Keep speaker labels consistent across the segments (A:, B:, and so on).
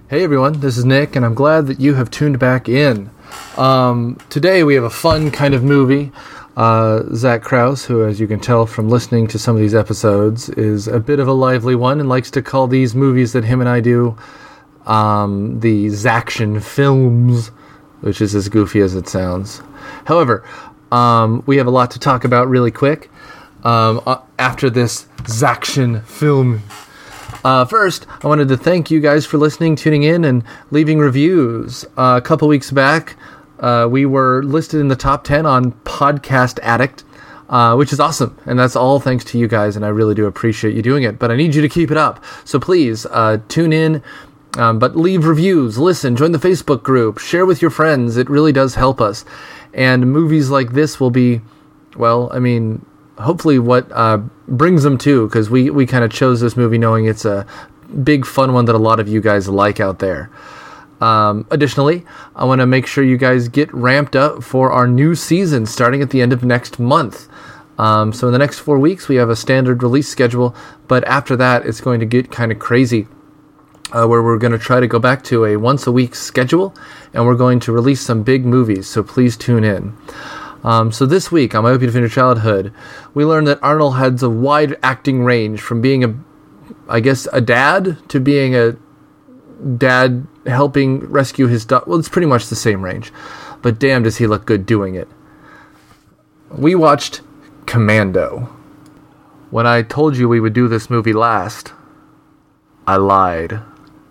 A: Hey everyone, this is Nick, and I'm glad that you have tuned back in. Today we have a fun kind of movie. Zach Krause, who, as you can tell from listening to some of these episodes, is a bit of a lively one and likes to call these movies that him and I do the Zaction films, which is as goofy as it sounds. However, we have a lot to talk about really quick after this Zaction film. First, I wanted to thank you guys for listening, tuning in, and leaving reviews. A couple weeks back, we were listed in the top 10 on Podcast Addict, which is awesome. And that's all thanks to you guys, and I really do appreciate you doing it. But I need you to keep it up. So please, tune in, but leave reviews, listen, join the Facebook group, share with your friends. It really does help us. And movies like this will be, well, I mean, hopefully what brings them to, because we kind of chose this movie knowing it's a big fun one that a lot of you guys like out there. Additionally, I want to make sure you guys get ramped up for our new season starting at the end of next month. So in the next 4 weeks we have a standard release schedule, but after that it's going to get kind of crazy, where we're going to try to go back to a once a week schedule, and we're going to release some big movies, so please tune in. So this week on Myopia Defend Your Childhood, we learned that Arnold has a wide acting range from being a dad to being a dad helping rescue his daughter. Well, it's pretty much the same range, but damn does he look good doing it. We watched Commando. When I told you we would do this movie last, I lied.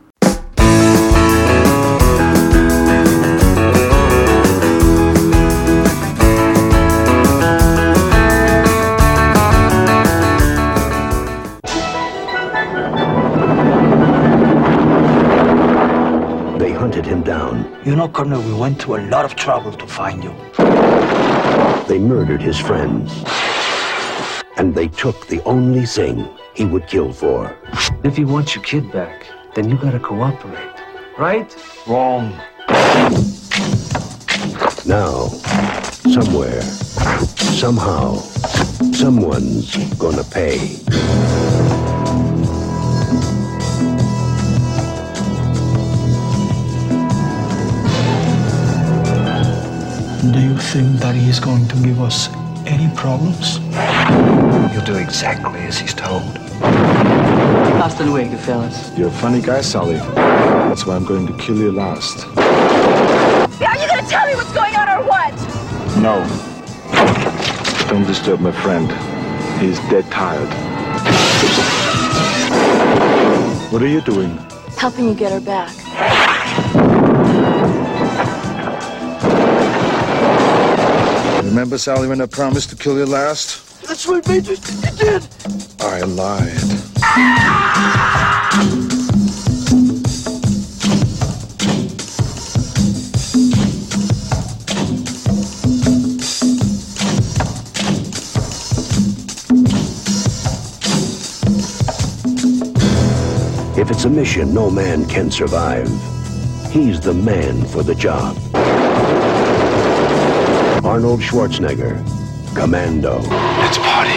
B: Him down.
C: You know, Colonel, we went to a lot of trouble to find you.
B: They murdered his friends. And they took the only thing he would kill for.
D: If he wants your kid back, then you gotta cooperate. Right?
C: Wrong.
B: Now, somewhere, somehow, someone's gonna pay.
E: Do you think that he is going to give us any problems?
C: You'll do exactly as he's told.
F: Hasta luego, fellas.
G: You're a funny guy, Sully. That's why I'm going to kill you last.
H: Are you going to tell me what's going on or what?
G: No. Don't disturb my friend. He's dead tired. What are you doing?
H: Helping you get her back.
G: Remember, Sally, when I promised to kill you last?
C: That's what Major did.
G: I lied.
B: If it's a mission no man can survive, he's the man for the job. Arnold Schwarzenegger, Commando.
C: Let's party.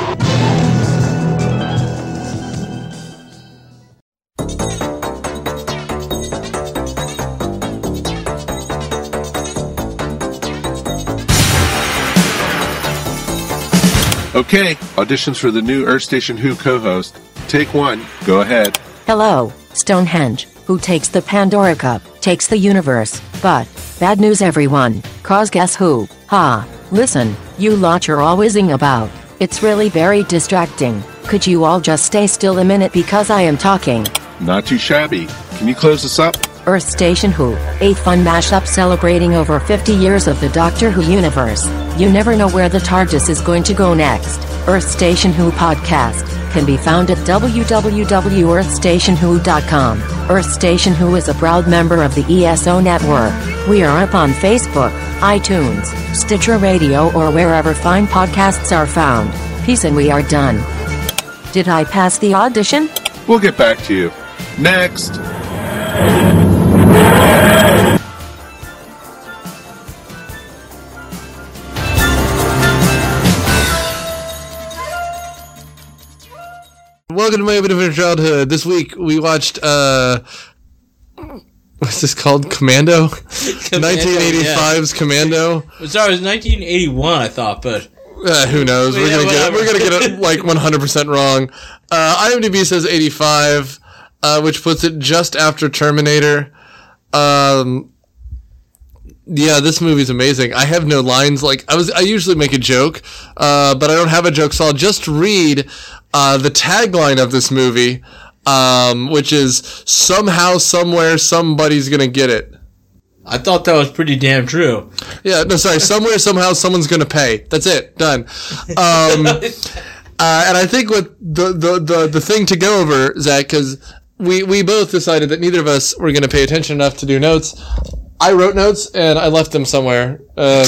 I: Okay, auditions for the new Earth Station Who co-host. Take one. Go ahead.
J: Hello, Stonehenge. Who takes the Pandora Cup, takes the universe. But, bad news everyone, cause guess who? Ha, listen, you lot you're all whizzing about. It's really very distracting. Could you all just stay still a minute because I am talking?
I: Not too shabby. Can you close this up?
J: Earth Station Who, a fun mashup celebrating over 50 years of the Doctor Who universe. You never know where the TARDIS is going to go next. Earth Station Who podcast can be found at www.earthstationwho.com. Earth Station Who is a proud member of the ESO network. We are up on Facebook, iTunes, Stitcher Radio, or wherever fine podcasts are found. Peace, and we are done. Did I pass the audition?
I: We'll get back to you. Next!
A: Welcome to My Different Childhood. This week we watched What's this called? Commando? 1985's Commando.
K: Sorry, it was 1981, I thought, but
A: who knows? We're gonna get it like 100% wrong. IMDb says 85, which puts it just after Terminator. Yeah, this movie's amazing. I have no lines. Like I usually make a joke, but I don't have a joke, so I'll just read the tagline of this movie. Which is somehow, somewhere, somebody's gonna get it.
K: I thought that was pretty damn true.
A: Yeah, no, sorry. Somewhere, somehow, someone's gonna pay. That's it. Done. And I think what the thing to go over, Zach, because we both decided that neither of us were gonna pay attention enough to do notes. I wrote notes and I left them somewhere.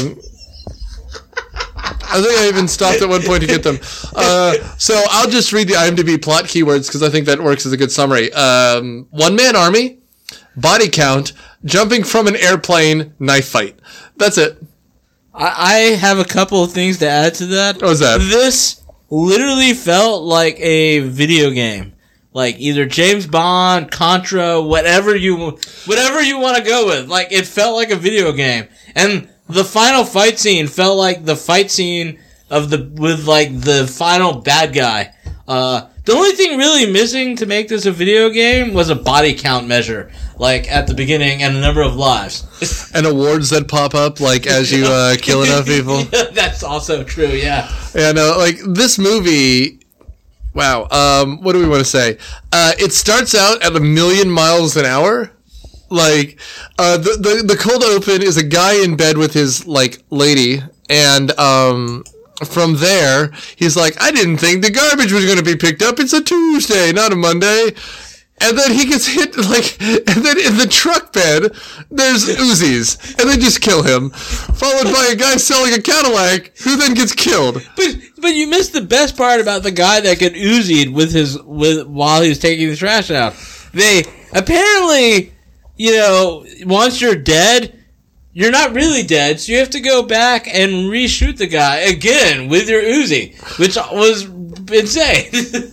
A: I think I even stopped at one point to get them. So I'll just read the IMDb plot keywords because I think that works as a good summary. One-man army, body count, jumping from an airplane, knife fight. That's it.
K: I have a couple of things to add to that.
A: What was that?
K: This literally felt like a video game. Like either James Bond, Contra, whatever you want to go with. Like it felt like a video game. And the final fight scene felt like the fight scene with the final bad guy. The only thing really missing to make this a video game was a body count measure, like at the beginning, and a number of lives.
A: And awards that pop up, like as you kill enough people.
K: Yeah, that's also true, yeah.
A: Yeah, no, like this movie. Wow. What do we want to say? It starts out at 1,000,000 miles an hour. Like, the cold open is a guy in bed with his, like, lady, and, from there, he's like, I didn't think the garbage was gonna be picked up. It's a Tuesday, not a Monday. And then he gets hit, like, and then in the truck bed, there's Uzis, and they just kill him, followed by a guy selling a Cadillac, who then gets killed.
K: But you missed the best part about the guy that got Uzi'd while he was taking the trash out. They, apparently, once you're dead, you're not really dead, so you have to go back and reshoot the guy again with your Uzi, which was insane.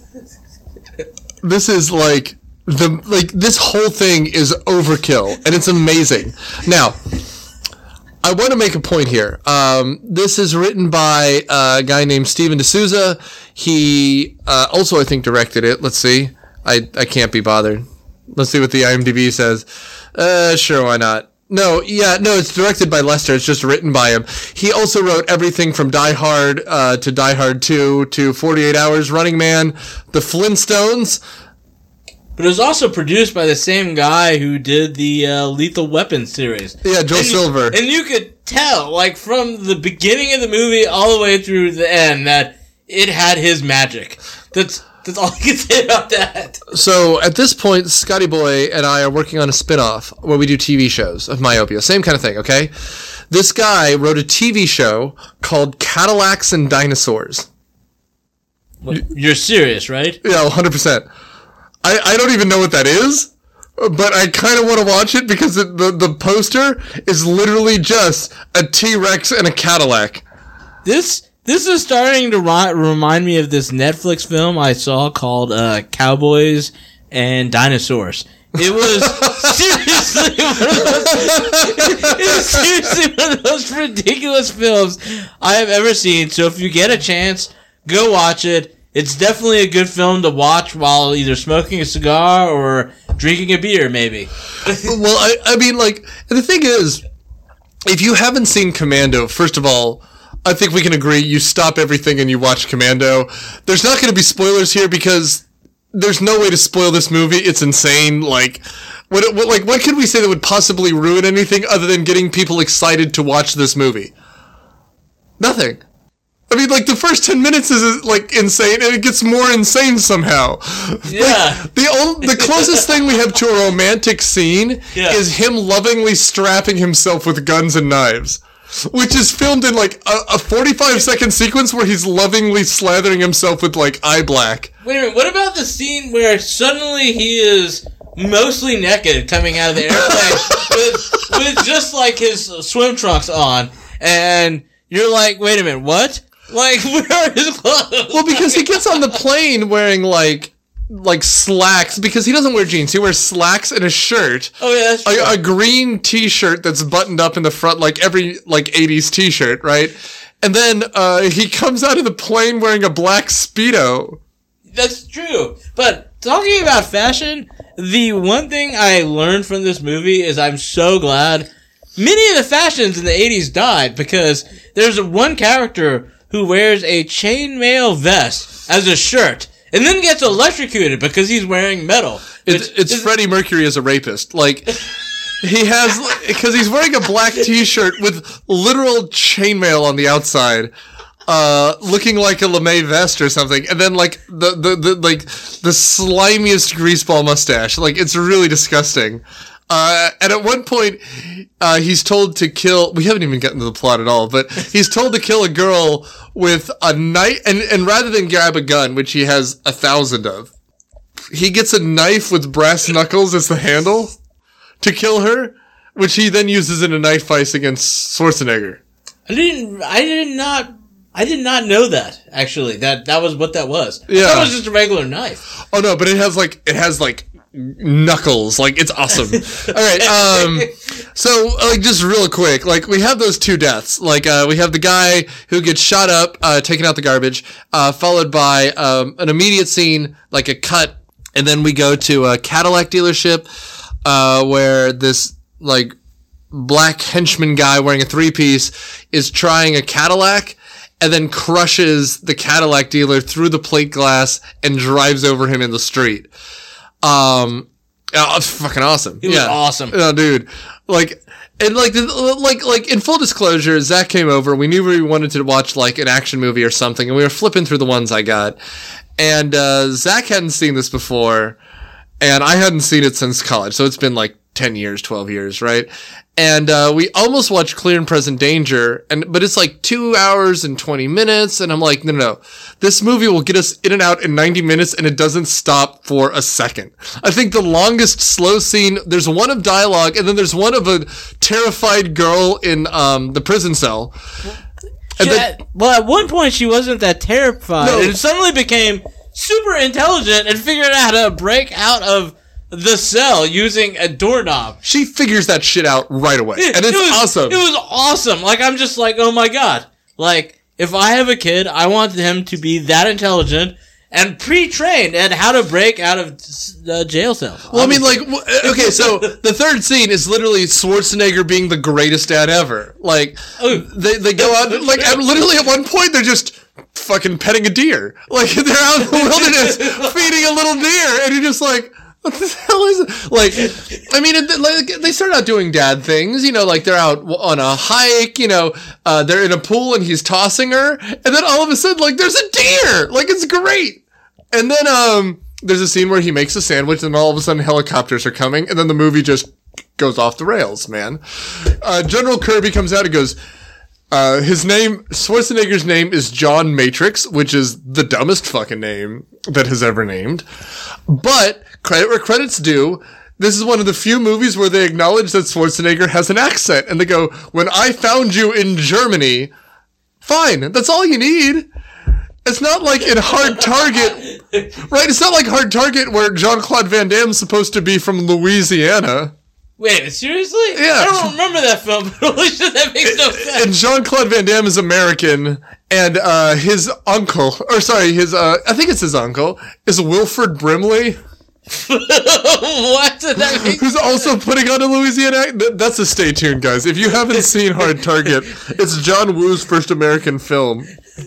A: This is this whole thing is overkill, and it's amazing. Now, I want to make a point here. This is written by a guy named Steven D'Souza. He also, I think, directed it. Let's see. I can't be bothered. Let's see what the IMDb says. Sure, why not? No, it's directed by Lester. It's just written by him. He also wrote everything from Die Hard to Die Hard 2 to 48 Hours, Running Man, The Flintstones.
K: But it was also produced by the same guy who did the Lethal Weapon series.
A: Yeah, Joel Silver.
K: And you could tell, like, from the beginning of the movie all the way through the end that it had his magic. That's all I can say about that.
A: So, at this point, Scotty Boy and I are working on a spin-off where we do TV shows of Myopia. Same kind of thing, okay? This guy wrote a TV show called Cadillacs and Dinosaurs.
K: You're serious, right?
A: Yeah, 100%. I don't even know what that is, but I kind of want to watch it because the poster is literally just a T-Rex and a Cadillac.
K: This is starting to remind me of this Netflix film I saw called Cowboys and Dinosaurs. It was seriously one of those ridiculous films I have ever seen. So if you get a chance, go watch it. It's definitely a good film to watch while either smoking a cigar or drinking a beer, maybe.
A: Well, I mean, like, the thing is, if you haven't seen Commando, first of all, I think we can agree you stop everything and you watch Commando. There's not going to be spoilers here because there's no way to spoil this movie. It's insane. Like, what could we say that would possibly ruin anything other than getting people excited to watch this movie? Nothing. I mean, like, the first 10 minutes is, like, insane, and it gets more insane somehow.
K: Yeah.
A: Like, the closest thing we have to a romantic scene is him lovingly strapping himself with guns and knives, which is filmed in, like, a 45-second sequence where he's lovingly slathering himself with, like, eye black.
K: Wait a minute, what about the scene where suddenly he is mostly naked coming out of the airplane with just, like, his swim trunks on, and you're like, wait a minute, what? Like, where are his clothes?
A: Well, because he gets on the plane wearing, like, like slacks, because he doesn't wear jeans. He wears slacks and a shirt.
K: Oh yeah, that's true.
A: A green t-shirt that's buttoned up in the front like every like 80s t-shirt, right? And then he comes out of the plane wearing a black Speedo.
K: That's true. But talking about fashion, the one thing I learned from this movie is I'm so glad many of the fashions in the 80s died, because there's one character who wears a chainmail vest as a shirt and then gets electrocuted because he's wearing metal.
A: It's Freddie Mercury as a rapist. Like, he has, because he's wearing a black t-shirt with literal chainmail on the outside, looking like a LeMay vest or something, and then like the slimiest greaseball mustache. Like, it's really disgusting. And at one point, he's told to kill, we haven't even gotten to the plot at all, but he's told to kill a girl with a knife, and rather than grab a gun, which he has 1,000 of, he gets a knife with brass knuckles as the handle to kill her, which he then uses in a knife fight against Schwarzenegger.
K: I did not know that, actually, that was what that was.
A: Yeah.
K: That was just a regular knife.
A: Oh no, but it has knuckles. Like, it's awesome. All right. So, like, just real quick, like, we have those two deaths. Like, we have the guy who gets shot up, taking out the garbage, followed by, an immediate scene, like a cut. And then we go to a Cadillac dealership, where this, like, black henchman guy wearing a 3-piece is trying a Cadillac and then crushes the Cadillac dealer through the plate glass and drives over him in the street. It's fucking awesome.
K: It was awesome.
A: Oh, dude. Like, and like in full disclosure, Zach came over. We knew we wanted to watch like an action movie or something, and we were flipping through the ones I got. And, Zach hadn't seen this before, and I hadn't seen it since college. So it's been like 10 years, 12 years, right? And, we almost watched Clear and Present Danger, but it's like 2 hours and 20 minutes. And I'm like, no. This movie will get us in and out in 90 minutes, and it doesn't stop for a second. I think the longest slow scene, there's one of dialogue, and then there's one of a terrified girl in, the prison cell.
K: Well, at one point she wasn't that terrified. No. And suddenly became super intelligent and figured out how to break out of the cell using a doorknob.
A: She figures that shit out right away. And it's awesome.
K: It was awesome. Like, I'm just like, oh my god. Like, if I have a kid, I want him to be that intelligent and pre-trained at how to break out of the jail cell.
A: Well, I mean, like, okay, so the third scene is literally Schwarzenegger being the greatest dad ever. Like, they go out, like, literally at one point they're just fucking petting a deer. Like, they're out in the wilderness feeding a little deer, and you're just like, what the hell is it? Like, I mean, they start out doing dad things, you know, like they're out on a hike, you know, they're in a pool and he's tossing her, and then all of a sudden, like, there's a deer! Like, it's great! And then, there's a scene where he makes a sandwich, and all of a sudden helicopters are coming, and then the movie just goes off the rails, man. General Kirby comes out and goes, Schwarzenegger's name is John Matrix, which is the dumbest fucking name that has ever named. But, credit where credit's due, this is one of the few movies where they acknowledge that Schwarzenegger has an accent, and they go, when I found you in Germany, fine, that's all you need. It's not like in Hard Target, right? It's not like Hard Target where Jean-Claude Van Damme's supposed to be from Louisiana.
K: Wait, seriously?
A: Yeah.
K: I don't remember that film, but holy shit, that makes no sense.
A: And Jean-Claude Van Damme is American, and his uncle, I think it's his uncle, is Wilford Brimley.
K: What? That make
A: Who's also putting on a Louisiana accent? That's a stay tuned, guys. If you haven't seen Hard Target, it's John Woo's first American film.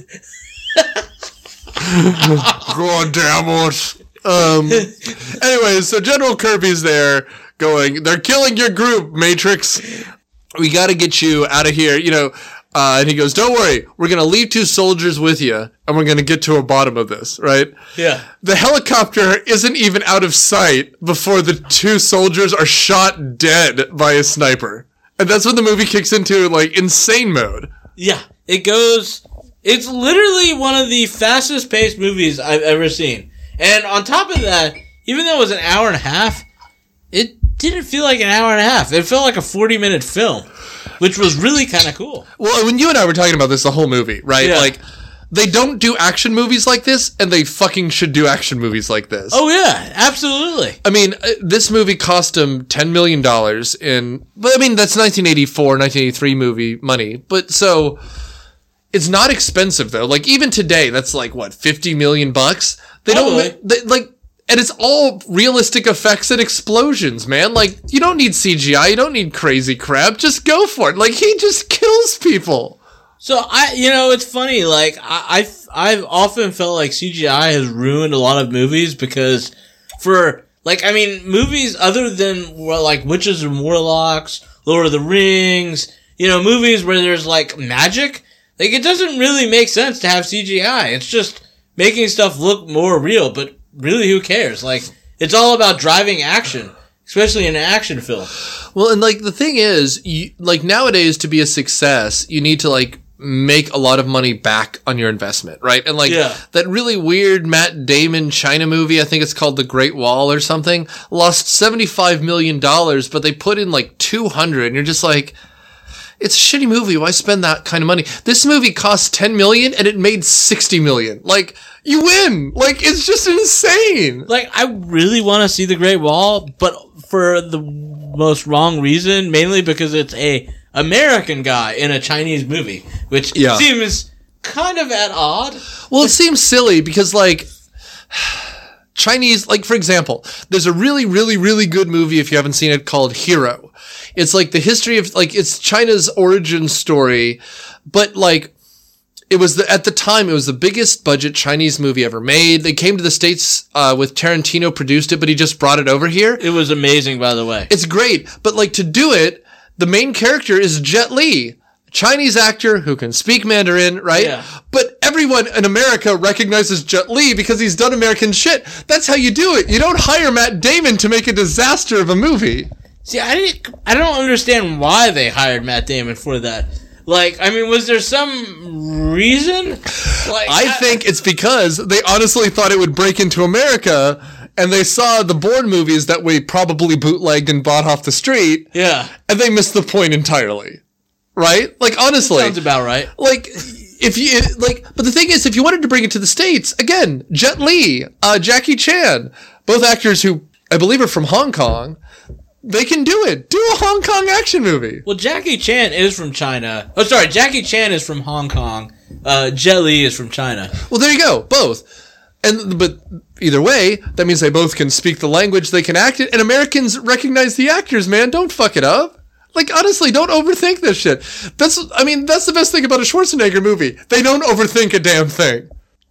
A: God damn it. Anyways, so General Kirby's there going, they're killing your group, Matrix. We gotta get you out of here, you know. And he goes, don't worry, we're gonna leave 2 soldiers with you, and we're gonna get to a bottom of this, right?
K: Yeah.
A: The helicopter isn't even out of sight before the 2 soldiers are shot dead by a sniper. And that's when the movie kicks into, like, insane mode.
K: Yeah. It's literally one of the fastest paced movies I've ever seen. And on top of that, even though it was an hour and a half, it didn't feel like an hour and a half. It felt like a 40-minute film, which was really kind of cool.
A: Well, when you and I were talking about this the whole movie, right?
K: Yeah.
A: Like, They don't do action movies like this, and they fucking should do action movies like this.
K: Oh yeah, absolutely.
A: I mean, this movie cost him $10 million but I mean, that's 1984, 1983 movie money. But so, it's not expensive though. Like, even today, that's like, what, $50 million? They don't, and it's all realistic effects and explosions, man. Like, you don't need CGI, you don't need crazy crap, just go for it. Like, he just kills people.
K: So it's funny. Like I've often felt like CGI has ruined a lot of movies because movies other than like Witches and Warlocks, Lord of the Rings, movies where there's like magic, like it doesn't really make sense to have CGI. It's just making stuff look more real, but really who cares? Like it's all about driving action, especially in an action film.
A: Well, and like the thing is, nowadays to be a success, you need to like make a lot of money back on your investment, right? And that really weird Matt Damon China movie, I think it's called The Great Wall or something, lost $75 million, but they put in like 200, and you're just like, it's a shitty movie. Why spend that kind of money? This movie cost $10 million and it made $60 million. Like, you win. Like, it's just insane.
K: Like, I really want to see The Great Wall, but for the most wrong reason, mainly because it's a American guy in a Chinese movie, which seems kind of at odd.
A: Well, it seems silly because, like, Chinese, like, for example, there's a really, really, really good movie, if you haven't seen it, called Hero. It's like the history of, like, it's China's origin story, but, like, at the time, it was the biggest budget Chinese movie ever made. They came to the States, with Tarantino produced it, but he just brought it over here.
K: It was amazing, by the way.
A: It's great, but, like, to do it, the main character is Jet Li, Chinese actor who can speak Mandarin, right?
K: Yeah.
A: But everyone in America recognizes Jet Li because he's done American shit. That's how you do it. You don't hire Matt Damon to make a disaster of a movie.
K: See, I don't understand why they hired Matt Damon for that. Like, I mean, was there some reason? Like,
A: I think it's because they honestly thought it would break into America, and they saw the Bourne movies that we probably bootlegged and bought off the street.
K: Yeah.
A: And they missed the point entirely. Right? Like, honestly.
K: Sounds about right.
A: Like, but the thing is, if you wanted to bring it to the States, again, Jet Li, Jackie Chan, both actors who I believe are from Hong Kong, they can do it. Do a Hong Kong action movie.
K: Well, Jackie Chan is from China. Oh, sorry, Jackie Chan is from Hong Kong. Jet Li is from China.
A: Well, there you go. Both. But either way, that means they both can speak the language, they can act it, and Americans recognize the actors, man. Don't fuck it up. Like, honestly, don't overthink this shit. That's the best thing about a Schwarzenegger movie. They don't overthink a damn thing.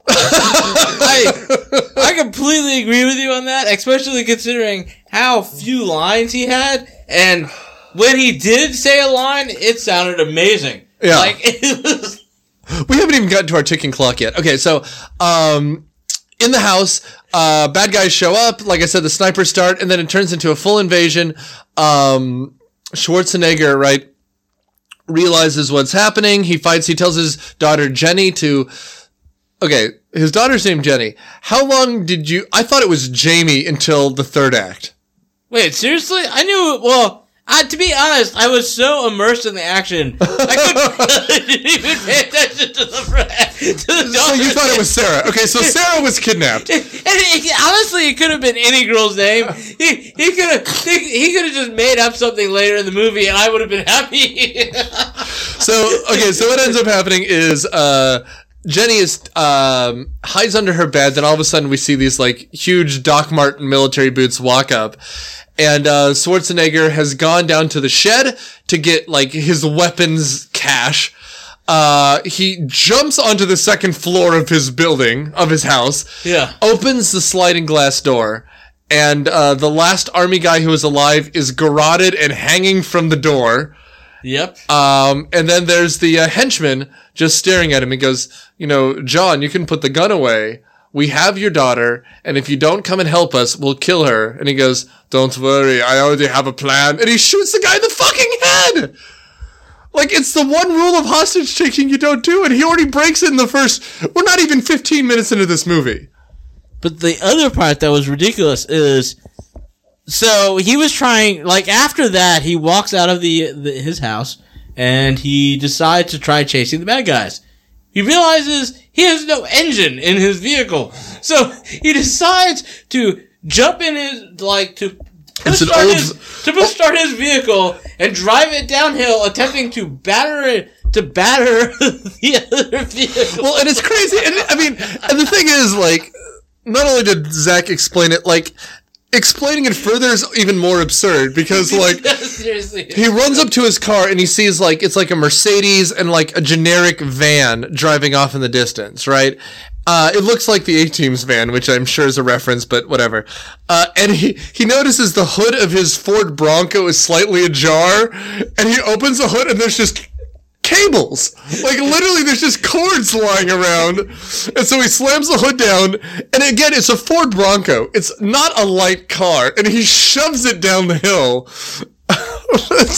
K: I completely agree with you on that, especially considering how few lines he had, and when he did say a line, it sounded amazing.
A: Yeah.
K: Like, it was...
A: We haven't even gotten to our ticking clock yet. Okay, so, in the house, bad guys show up. Like I said, the snipers start, and then it turns into a full invasion. Schwarzenegger, right, realizes what's happening. He tells his daughter Jenny his daughter's named Jenny. How long I thought it was Jamie until the third act.
K: Wait, seriously? I knew, to be honest, I was so immersed in the action, I didn't even pay attention to the daughter.
A: So you thought it was Sarah. Okay, so Sarah was kidnapped.
K: Honestly, it could have been any girl's name. He could have just made up something later in the movie, and I would have been happy.
A: So what ends up happening is Jenny hides under her bed. Then all of a sudden, we see these like huge Doc Marten military boots walk up. And Schwarzenegger has gone down to the shed to get like his weapons cache. He jumps onto the second floor of his building, of his house.
K: Yeah.
A: Opens the sliding glass door. And the last army guy who was alive is garroted and hanging from the door.
K: Yep.
A: And then there's the henchman just staring at him. He goes, John, you can put the gun away. We have your daughter, and if you don't come and help us, we'll kill her. And he goes, don't worry, I already have a plan. And he shoots the guy in the fucking head! Like, it's the one rule of hostage taking you don't do, and he already breaks it in we're not even 15 minutes into this movie.
K: But the other part that was ridiculous is, so he was trying, like, after that, he walks out of his house, and he decides to try chasing the bad guys. he realizes he has no engine in his vehicle. So he decides to jump in his, to start his vehicle and drive it downhill, attempting to batter the other vehicle.
A: Well, and it's crazy. And and the thing is, not only did Zach explain it, explaining it further is even more absurd because,
K: seriously,
A: he runs up to his car and he sees, it's like a Mercedes and, a generic van driving off in the distance, right? It looks like the A-Team's van, which I'm sure is a reference, but whatever. And he notices the hood of his Ford Bronco is slightly ajar, and he opens the hood and there's just cables. Literally, there's just cords lying around. And so he slams the hood down, and again, it's a Ford Bronco. It's not a light car, and he shoves it down the hill. It's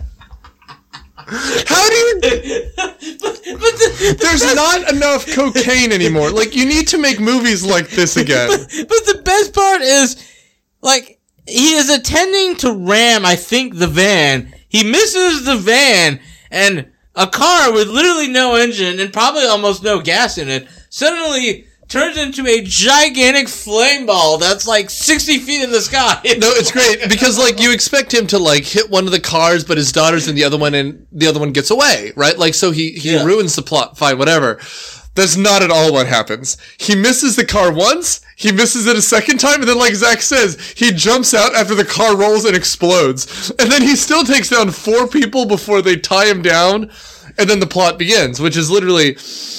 A: how do you... There's not enough cocaine anymore. You need to make movies like this again.
K: But the best part is, he is attending to ram, I think, the van. He misses the van, and a car with literally no engine and probably almost no gas in it suddenly turns into a gigantic flame ball that's 60 feet in the sky.
A: No, it's great because you expect him to hit one of the cars, but his daughter's in the other one and the other one gets away, right? So he ruins the plot. Fine, whatever. That's not at all what happens. He misses the car once, he misses it a second time, and then like Zach says, he jumps out after the car rolls and explodes. And then he still takes down 4 people before they tie him down, and then the plot begins, which is literally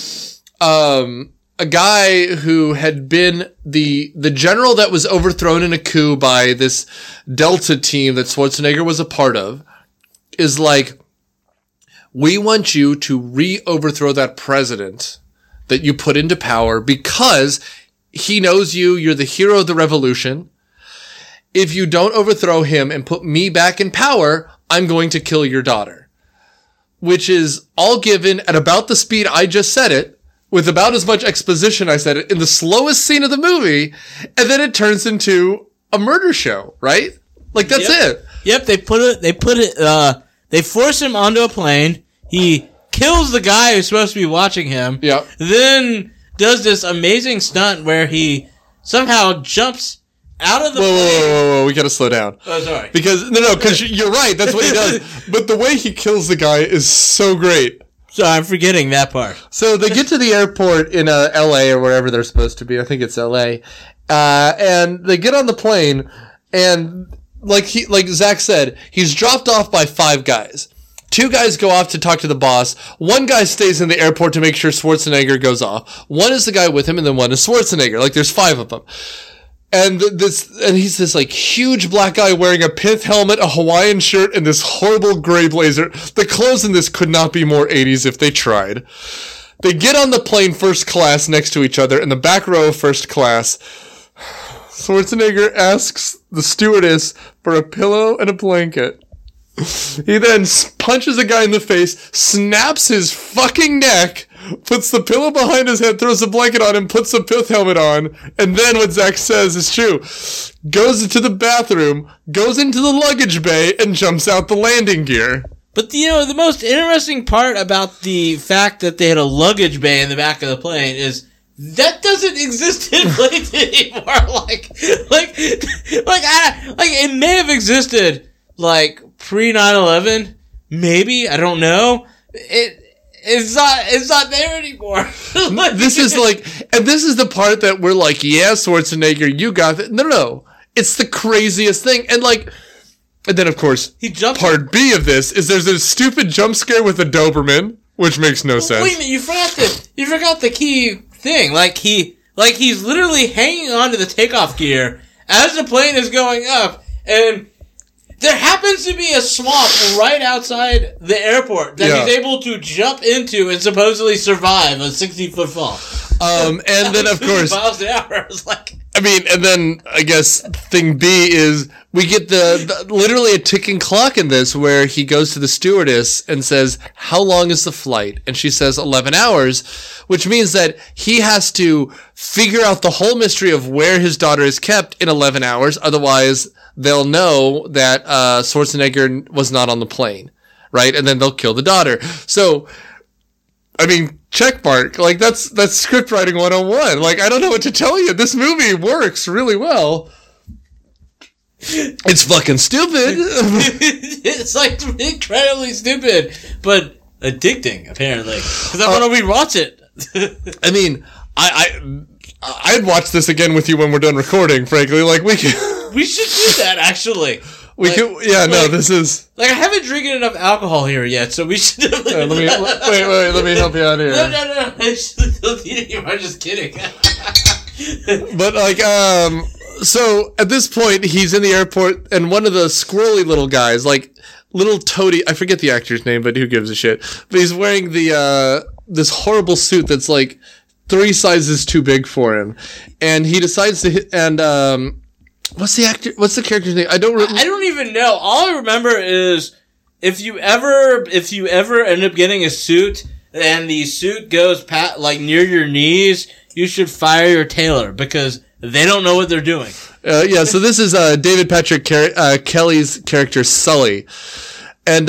A: a guy who had been the general that was overthrown in a coup by this Delta team that Schwarzenegger was a part of, is we want you to re-overthrow that president that you put into power because he knows you're the hero of the revolution. If you don't overthrow him and put me back in power, I'm going to kill your daughter. Which is all given at about the speed I just said it, with about as much exposition I said it, in the slowest scene of the movie, and then it turns into a murder show, right? That's it.
K: Yep, they force him onto a plane. He kills the guy who's supposed to be watching him.
A: Yep.
K: Then does this amazing stunt where he somehow jumps out of the plane.
A: Whoa, we gotta slow down.
K: Oh, sorry.
A: Because you're right, that's what he does. But the way he kills the guy is so great.
K: So I'm forgetting that part.
A: So they get to the airport in LA or wherever they're supposed to be. I think it's LA. And they get on the plane, and like Zach said, he's dropped off by 5 guys. 2 guys go off to talk to the boss. 1 guy stays in the airport to make sure Schwarzenegger goes off. 1 is the guy with him, and then 1 is Schwarzenegger. There's 5 of them. And he's this huge black guy wearing a pith helmet, a Hawaiian shirt, and this horrible gray blazer. The clothes in this could not be more 80s if they tried. They get on the plane first class next to each other in the back row of first class. Schwarzenegger asks the stewardess for a pillow and a blanket. He then punches a guy in the face, snaps his fucking neck, puts the pillow behind his head, throws the blanket on him, puts the pith helmet on, and then what Zach says is true. Goes into the bathroom, goes into the luggage bay, and jumps out the landing gear.
K: But, the most interesting part about the fact that they had a luggage bay in the back of the plane is that doesn't exist in planes anymore. It may have existed, pre 9/11, maybe, I don't know. It's not there anymore.
A: This is and this is the part that we're yeah, Schwarzenegger, you got it. No. It's the craziest thing. And then of course, part B of this is there's a stupid jump scare with a Doberman, which makes no sense.
K: Wait a minute, you forgot the key thing. He's literally hanging on to the takeoff gear as the plane is going up, and there happens to be a swamp right outside the airport that he's able to jump into and supposedly survive a 60-foot fall.
A: And then, of course,
K: miles an hour.
A: And then I guess thing B is we get the literally a ticking clock in this where he goes to the stewardess and says, "How long is the flight?" And she says 11 hours, which means that he has to figure out the whole mystery of where his daughter is kept in 11 hours. Otherwise, they'll know that Schwarzenegger was not on the plane, right? And then they'll kill the daughter. So I mean, check mark. Like, that's script writing 101. Like, I don't know what to tell you. This movie works really well. It's fucking stupid.
K: It's like incredibly stupid, but addicting, apparently. Because I want to rewatch it.
A: I mean, I'd watch this again with you when we're done recording, frankly. Like, we should
K: do that, actually.
A: This is...
K: Like, I haven't drinking enough alcohol here yet, so we should...
A: let me help you out here.
K: No. I'm just kidding.
A: But, like, so, at this point, he's in the airport, and one of the squirrely little guys, like, little toady... I forget the actor's name, but who gives a shit? But he's wearing the, this horrible suit that's, like, 3 sizes too big for him. And he decides to hit... And, what's the character's name? I don't
K: even know. All I remember is if you ever end up getting a suit and the suit goes near your knees, you should fire your tailor because they don't know what they're doing.
A: So this is David Patrick Kelly's character Sully, and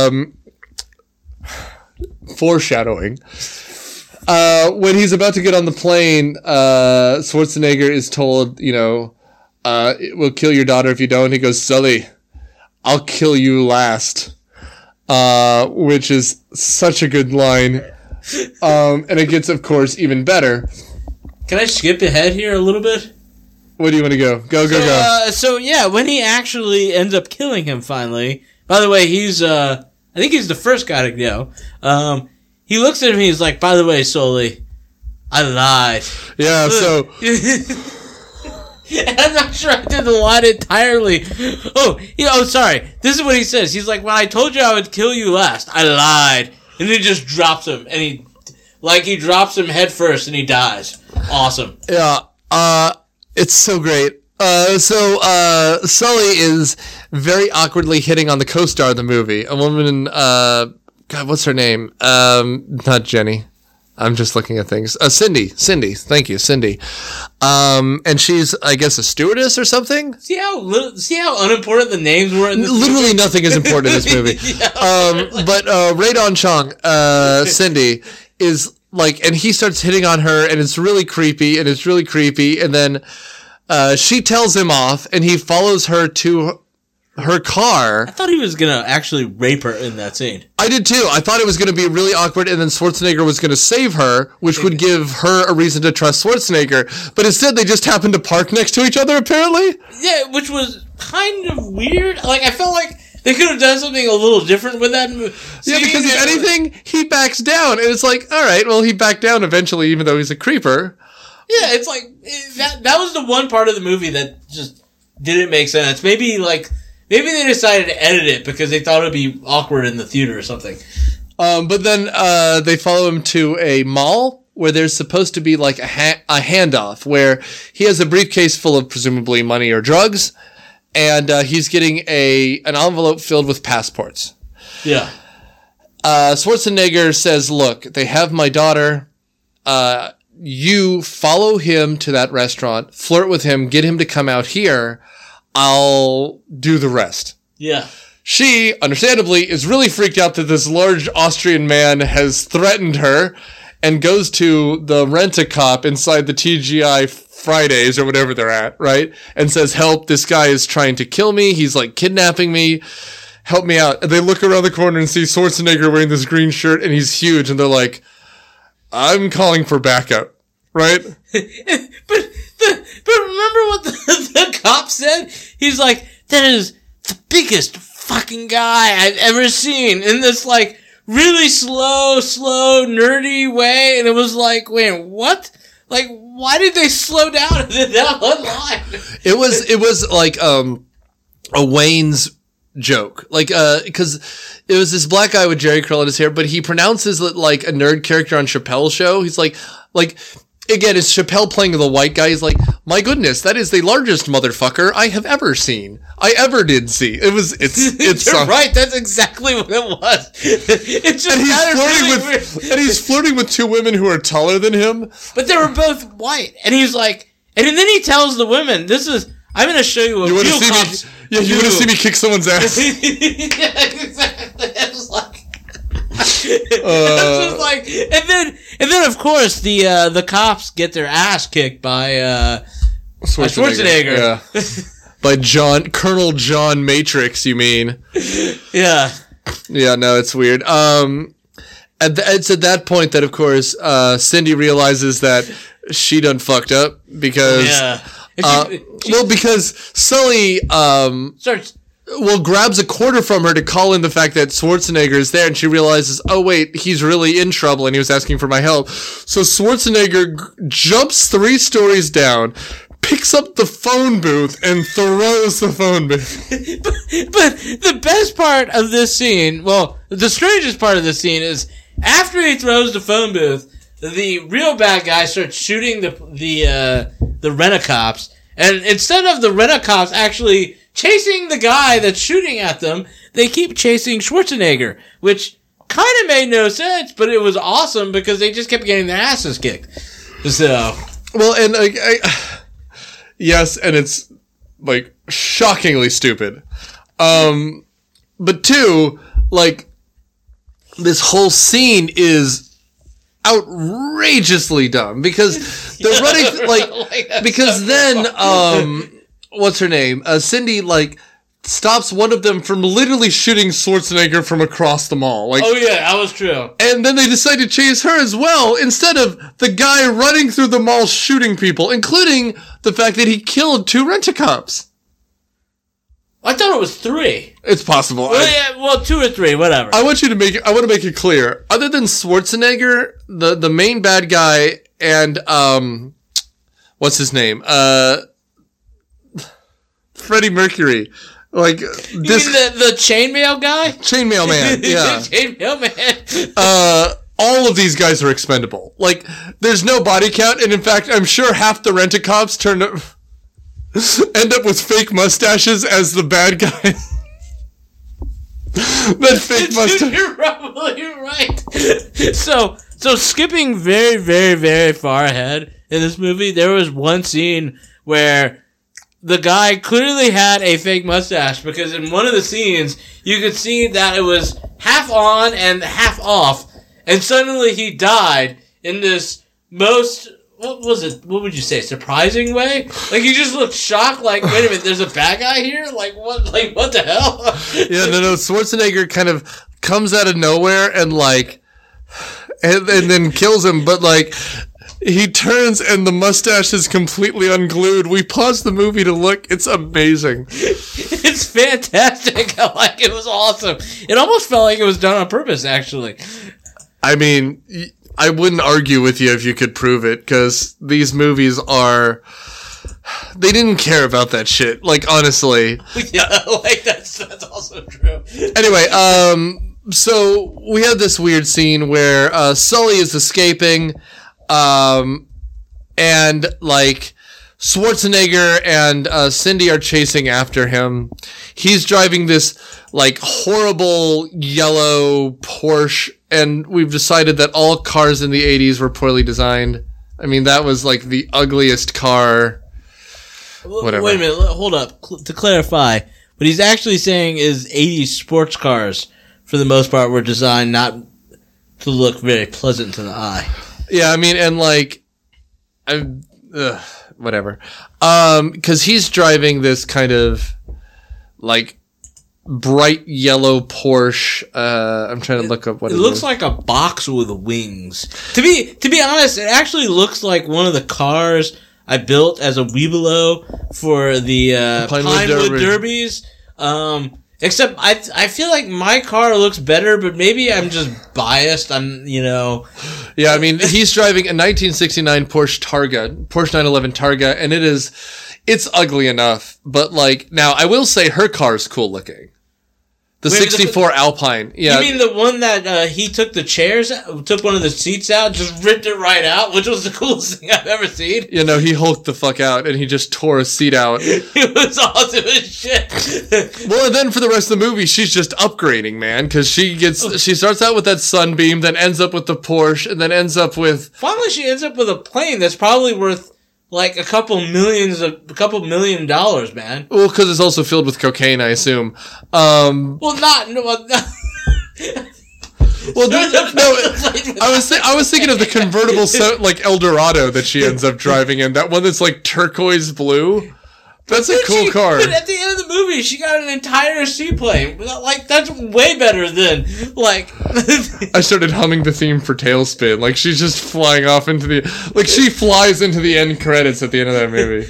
A: foreshadowing. When he's about to get on the plane, Schwarzenegger is told, it will kill your daughter if you don't. He goes, Sully, I'll kill you last. Which is such a good line. And it gets, of course, even better.
K: Can I skip ahead here a little bit?
A: Where do you want to go? Go.
K: So when he actually ends up killing him finally, by the way, I think he's the first guy to go. He looks at him and he's like, by the way, Sully, I lied.
A: Yeah, so...
K: And I'm not sure I did the line entirely. Sorry. This is what he says. He's like, when I told you I would kill you last, I lied. And he just drops him. And he drops him head first and he dies. Awesome.
A: Yeah. It's so great. So Sully is very awkwardly hitting on the co-star of the movie. A woman, God, what's her name? Not Jenny. I'm just looking at things. Cindy. Thank you, Cindy. And she's, I guess, a stewardess or something.
K: See how unimportant the names were in this
A: Literally
K: movie?
A: Nothing is important in this movie. But Radon Chong, Cindy, is like, and he starts hitting on her, and it's really creepy, and then she tells him off, and he follows her to her car.
K: I thought he was gonna actually rape her in that scene.
A: I did too. I thought it was gonna be really awkward, and then Schwarzenegger was gonna save her, which would give her a reason to trust Schwarzenegger. But instead, they just happened to park next to each other, apparently.
K: Yeah, which was kind of weird. Like, I felt like they could have done something a little different with that movie.
A: Yeah, because if anything, he backs down, and it's like, all right, well, he backed down eventually, even though he's a creeper.
K: Yeah, it's like that was the one part of the movie that just didn't make sense. Maybe they decided to edit it because they thought it'd be awkward in the theater or something.
A: But then they follow him to a mall where there's supposed to be like a handoff where he has a briefcase full of presumably money or drugs, and he's getting an envelope filled with passports.
K: Yeah.
A: Schwarzenegger says, look, they have my daughter. You follow him to that restaurant, flirt with him, get him to come out here. I'll do the rest.
K: Yeah.
A: She, understandably, is really freaked out that this large Austrian man has threatened her and goes to the rent-a-cop inside the TGI Fridays or whatever they're at, right? And says, help, this guy is trying to kill me. He's like kidnapping me. Help me out. And they look around the corner and see Schwarzenegger wearing this green shirt and he's huge. And they're like, I'm calling for backup, right?
K: But remember what the cop said? He's like, that is the biggest fucking guy I've ever seen in this, like, really slow, nerdy way. And it was like, wait, what? Like, why did they slow down in that one line?
A: It was like, a Wayne's joke. Like, cause it was this black guy with Jerry curl in his hair, but he pronounces it like a nerd character on Chappelle's show. He's like, again, it's Chappelle playing the white guy. He's like, my goodness, that is the largest motherfucker I have ever seen. I ever did see. It's
K: You're right. That's exactly what it was. It's just
A: and he's flirting with 2 women who are taller than him.
K: But they were both white. And he's like, and then he tells the women, I'm going to show you
A: you real cops. You want to see me kick someone's ass?
K: Yeah, exactly. I was like, It's just like, and then of course the cops get their ass kicked by Schwarzenegger.
A: Yeah. By Colonel John Matrix, you mean?
K: Yeah.
A: Yeah, no, it's weird. It's at that point that, of course, Cindy realizes that she done fucked up because, because Sully,
K: starts.
A: Well, grabs a quarter from her to call in the fact that Schwarzenegger is there, and she realizes, oh wait, he's really in trouble, and he was asking for my help. So Schwarzenegger jumps 3 stories down, picks up the phone booth, and throws the phone booth.
K: But the best part of this scene, well, the strangest part of this scene is after he throws the phone booth, the real bad guy starts shooting the rent-a-cops, and instead of the rent-a-cops actually chasing the guy that's shooting at them, they keep chasing Schwarzenegger, which kind of made no sense, but it was awesome because they just kept getting their asses kicked. So,
A: well, and yes, and it's like shockingly stupid. But 2, like, this whole scene is outrageously dumb because they're running because then what's her name? Cindy, like, stops one of them from literally shooting Schwarzenegger from across the mall. Like,
K: oh yeah, that was true.
A: And then they decide to chase her as well, instead of the guy running through the mall shooting people, including the fact that he killed 2 rent-a-cops.
K: I thought it was 3.
A: It's possible.
K: Well, 2 or 3, whatever.
A: I want to make it clear. Other than Schwarzenegger, the main bad guy, and, what's his name? Freddie Mercury. Like,
K: you mean the chainmail guy?
A: Chainmail man, yeah.
K: Chainmail man.
A: All of these guys are expendable. Like, there's no body count, and in fact, I'm sure half the rent-a-cops end up with fake mustaches as the bad guy. That fake mustache.
K: You're probably right. So skipping very, very, very far ahead in this movie, there was one scene where the guy clearly had a fake mustache because in one of the scenes, you could see that it was half on and half off, and suddenly he died in this most, what would you say, surprising way? Like, he just looked shocked, like, wait a minute, there's a bad guy here? Like, what the hell?
A: Yeah, no, Schwarzenegger kind of comes out of nowhere and, like, and then kills him, but, like, he turns and the mustache is completely unglued. We paused the movie to look. It's amazing.
K: It's fantastic. Like, it was awesome. It almost felt like it was done on purpose, actually.
A: I mean, I wouldn't argue with you if you could prove it, because these movies they didn't care about that shit. Like, honestly.
K: Yeah, like, that's also true.
A: Anyway, so we have this weird scene where Sully is escaping, and, like, Schwarzenegger and Cindy are chasing after him. He's driving this, like, horrible yellow Porsche, and we've decided that all cars in the 80s were poorly designed. I mean, that was, like, the ugliest car. Whatever.
K: Wait a minute, hold up. To clarify, what he's actually saying is 80s sports cars, for the most part, were designed not to look very pleasant to the eye.
A: Yeah, I mean, and, like, whatever. Because he's driving this kind of, like, bright yellow Porsche. I'm trying to look up what it is.
K: It looks like a box with wings. To be honest, it actually looks like one of the cars I built as a Weebelo for the Pinewood Derbies. Except I feel like my car looks better, but maybe I'm just biased.
A: Yeah, I mean, he's driving a 1969 Porsche 911 Targa, and it's ugly enough. But, like, now I will say her car's cool looking. The 64 Alpine. Yeah.
K: You mean the one that he took the chairs out, took one of the seats out, just ripped it right out, which was the coolest thing I've ever seen?
A: You know, he hulked the fuck out and he just tore a seat out.
K: It was awesome as shit.
A: Well, and then for the rest of the movie, she's just upgrading, man, because she starts out with that Sunbeam, then ends up with the Porsche, and then ends up with...
K: Finally, she ends up with a plane that's probably worth... like a couple $1 million, man.
A: Well, because it's also filled with cocaine, I assume.
K: Well, not.
L: Well, I was thinking of the convertible like Eldorado that she ends up driving in. That one that's like turquoise blue. That's a cool car.
K: But at the end of the movie, she got an entire seaplane. Like, that's way better than, like...
L: I started humming the theme for Tailspin. Like, she's just flying off into the... Like, she flies into the end credits at the end of that movie.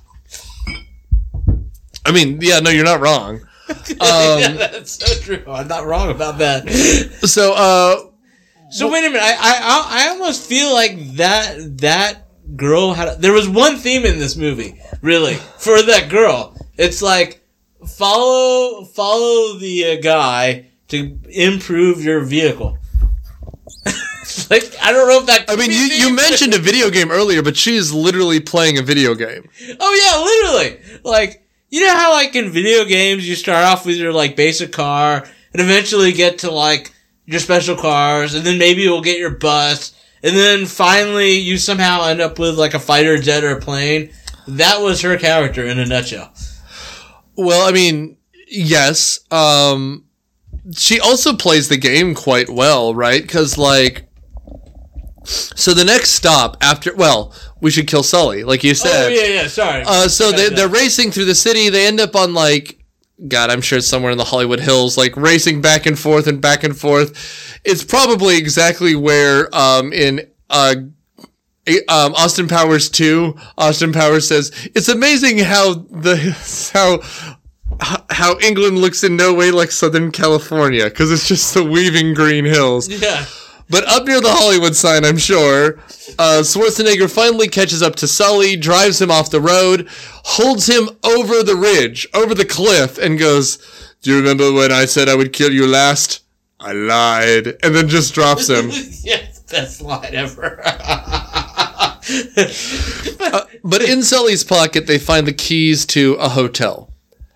L: I mean, yeah, no, you're not wrong.
K: Yeah, that's so true. I'm not wrong about that.
L: So
K: wait a minute. I almost feel like that girl had... There was one theme in this movie, really, for that girl. It's like, follow the guy to improve your vehicle. Like, I don't know if that...
L: I mean, you mentioned a video game earlier, but she's literally playing a video game.
K: Oh, yeah, literally. Like, you know how, like, in video games, you start off with your, like, basic car, and eventually get to, like, your special cars, and then maybe you'll get your bus, and then finally you somehow end up with, like, a fighter jet or a plane. That was her character in a nutshell.
L: Well, I mean, yes. She also plays the game quite well, right? Because, like, so the next stop after, well, we should kill Sully, like you said.
K: Oh, yeah, sorry.
L: So they're racing through the city. They end up on, like, God, I'm sure it's somewhere in the Hollywood Hills, like, racing back and forth and back and forth. It's probably exactly where, in Austin Powers 2, Austin Powers says, it's amazing how England looks in no way like Southern California, because it's just the weaving green hills.
K: Yeah.
L: But up near the Hollywood sign, I'm sure, Schwarzenegger finally catches up to Sully, drives him off the road, holds him over the ridge, over the cliff, and goes, do you remember when I said I would kill you last? I lied. And then just drops him.
K: Yes, best line ever.
L: But in Sully's pocket, they find the keys to a hotel.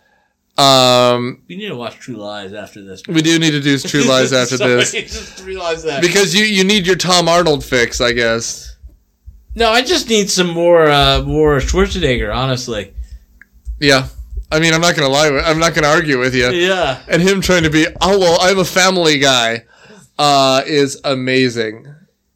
K: We need to watch True Lies after this.
L: We do need to do True Lies after this.
K: Just realized that.
L: Because you need your Tom Arnold fix, I guess.
K: No, I just need some more Schwarzenegger, honestly.
L: Yeah. I mean, I'm not going to lie. I'm not going to argue with you.
K: Yeah.
L: And him trying to be, oh, well, I'm a family guy, is amazing.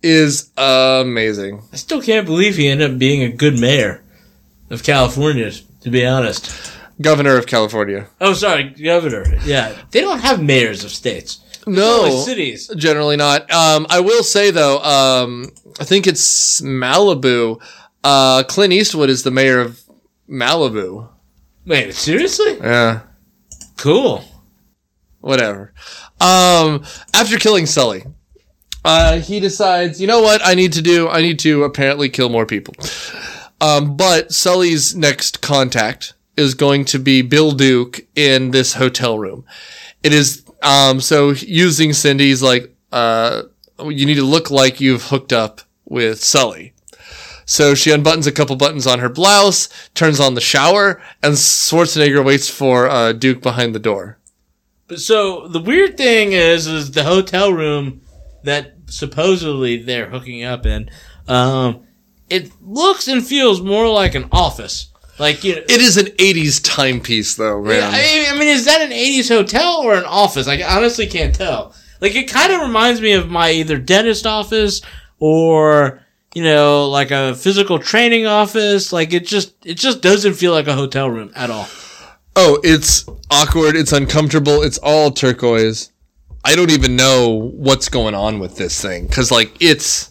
L: I
K: still can't believe he ended up being a good mayor of California, to be honest.
L: Governor of California.
K: Oh, sorry, governor. Yeah. They don't have mayors of states.
L: No.
K: Like cities.
L: Generally not. I will say, though, I think it's Malibu. Clint Eastwood is the mayor of Malibu.
K: Wait, seriously?
L: Yeah.
K: Cool.
L: Whatever. After killing Sully, he decides, you know what I need to apparently kill more people. But Sully's next contact is going to be Bill Duke in this hotel room. It is, so using Cindy's like, you need to look like you've hooked up with Sully. So she unbuttons a couple buttons on her blouse, turns on the shower, and Schwarzenegger waits for Duke behind the door.
K: So the weird thing is the hotel room that supposedly they're hooking up in, it looks and feels more like an office. Like, you know,
L: it is an 80s timepiece, though, man.
K: I mean, is that an 80s hotel or an office? I honestly can't tell. Like, it kind of reminds me of my either dentist office or, you know, like a physical training office. Like, it just doesn't feel like a hotel room at all.
L: Oh, it's awkward. It's uncomfortable. It's all turquoise. I don't even know what's going on with this thing. 'Cause, like, it's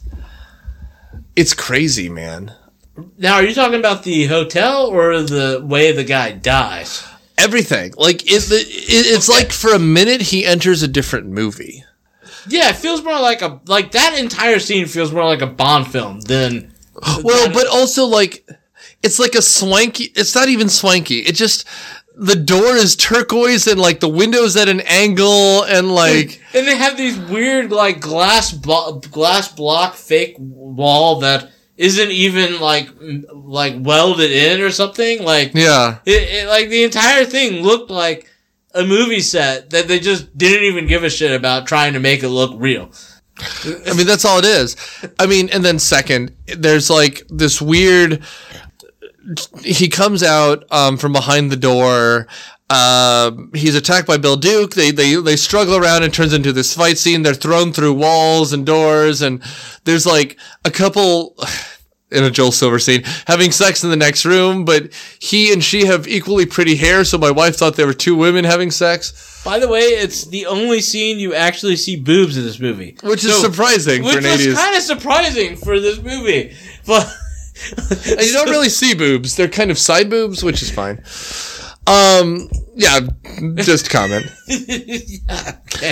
L: crazy, man.
K: Now, are you talking about the hotel or the way the guy dies?
L: Everything. Like, it's okay. Like for a minute he enters a different movie.
K: Yeah, it feels more like that entire scene feels more like a Bond film than...
L: Well, but also, like, it's like a swanky... It's not even swanky. It just... The door is turquoise and, like, the window's at an angle and, like...
K: And they have these weird, like, glass block fake wall that... isn't even like welded in or something. Like,
L: yeah,
K: it like the entire thing looked like a movie set that they just didn't even give a shit about trying to make it look real.
L: I mean, that's all it is. I mean, and then second, there's like this weird. He comes out from behind the door, He's attacked by Bill Duke. They struggle around and turns into this fight scene. They're thrown through walls and doors, and there's like a couple in a Joel Silver scene having sex in the next room, but he and she have equally pretty hair, so my wife thought there were two women having sex.
K: By the way, it's the only scene you actually see boobs in this movie.
L: Which is surprising for an 80s.
K: Which was kind of surprising for this movie. But
L: and you don't really see boobs. They're kind of side boobs, which is fine. Yeah, just comment.
K: Yeah, okay.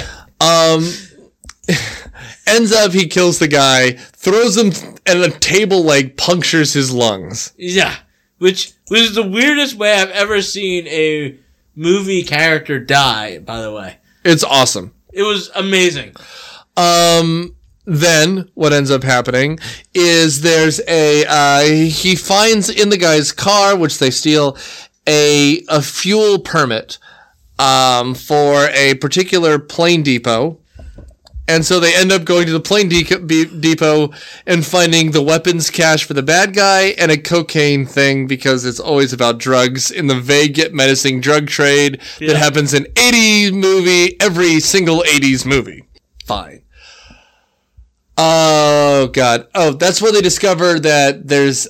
L: Ends up, he kills the guy, throws him, and a table leg punctures his lungs.
K: Yeah, which was the weirdest way I've ever seen a movie character die, by the way.
L: It's awesome.
K: It was amazing.
L: Then what ends up happening is there's he finds in the guy's car, which they steal, a fuel permit for a particular plane depot. And so they end up going to the plane depot and finding the weapons cache for the bad guy and a cocaine thing, because it's always about drugs in the vague yet menacing drug trade that happens in every single 80s movie. Fine. Oh, God. Oh, that's where they discover that there's,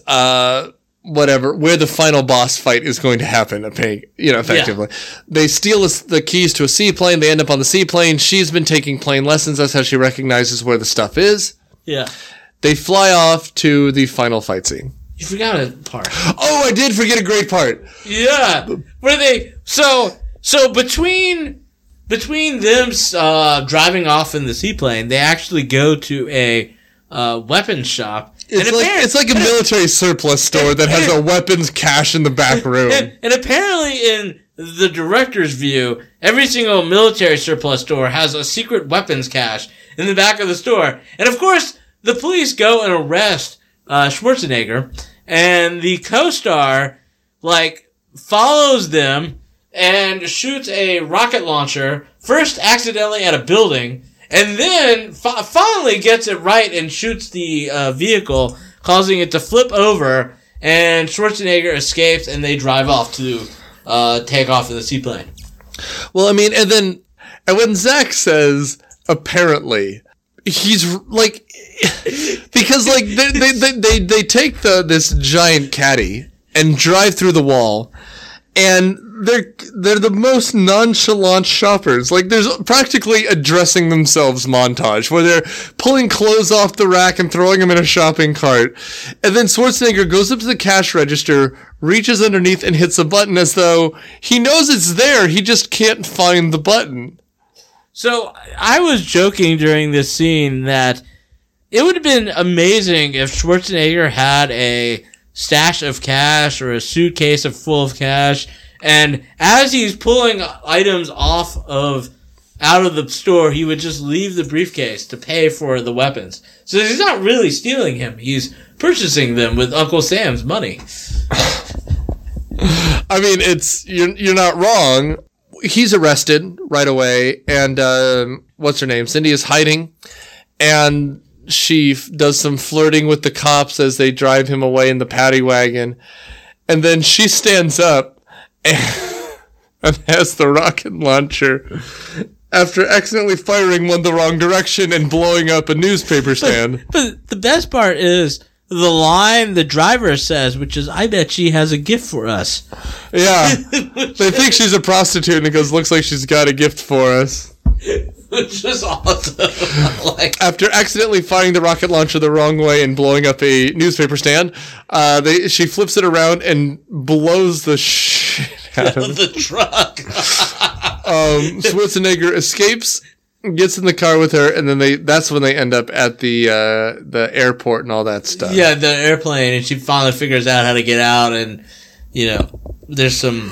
L: where the final boss fight is going to happen, effectively. Yeah. They steal the keys to a seaplane. They end up on the seaplane. She's been taking plane lessons. That's how she recognizes where the stuff is.
K: Yeah.
L: They fly off to the final fight scene.
K: You forgot a part.
L: Oh, I did forget a great part.
K: Yeah. Where they, so between them, driving off in the seaplane, they actually go to a, weapons shop.
L: It's like a military surplus store that has a weapons cache in the back room.
K: And apparently in the director's view, every single military surplus store has a secret weapons cache in the back of the store. And of course, the police go and arrest Schwarzenegger, and the co-star follows them and shoots a rocket launcher, first accidentally at a building, and then finally gets it right and shoots the vehicle, causing it to flip over, and Schwarzenegger escapes, and they drive off to take off in the seaplane.
L: Well, I mean, and when Zach says, apparently, he's like, because they take this giant caddy and drive through the wall, and they're the most nonchalant shoppers. Like, there's practically a dressing themselves montage where they're pulling clothes off the rack and throwing them in a shopping cart. And then Schwarzenegger goes up to the cash register, reaches underneath and hits a button as though he knows it's there. He just can't find the button.
K: So I was joking during this scene that it would have been amazing if Schwarzenegger had a stash of cash or a suitcase full of cash, and as he's pulling items out of the store, he would just leave the briefcase to pay for the weapons. So he's not really stealing him. He's purchasing them with Uncle Sam's money.
L: I mean, you're not wrong. He's arrested right away, and what's her name? Cindy is hiding, and she does some flirting with the cops as they drive him away in the paddy wagon. And then she stands up and has the rocket launcher after accidentally firing one the wrong direction and blowing up a newspaper stand.
K: But the best part is the line the driver says, which is, "I bet she has a gift for us."
L: Yeah. They think she's a prostitute, and it goes, "Looks like she's got a gift for us."
K: Which is awesome.
L: After accidentally firing the rocket launcher the wrong way and blowing up a newspaper stand, she flips it around and blows the shit out of
K: the truck.
L: Schwarzenegger escapes, gets in the car with her, and then that's when they end up at the airport and all that stuff.
K: Yeah, the airplane, and she finally figures out how to get out, and there's some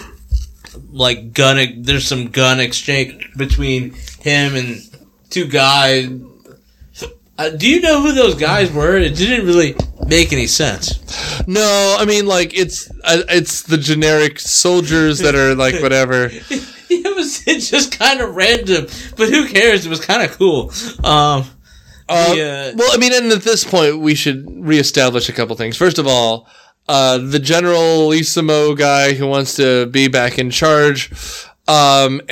K: gun exchange between him and two guys. Do you know who those guys were? It didn't really make any sense.
L: No, I mean, it's the generic soldiers that are whatever.
K: It's just kind of random, but who cares? It was kind of cool.
L: Well, I mean, and at this point, we should reestablish a couple things. First of all, the Generalissimo guy who wants to be back in charge, that's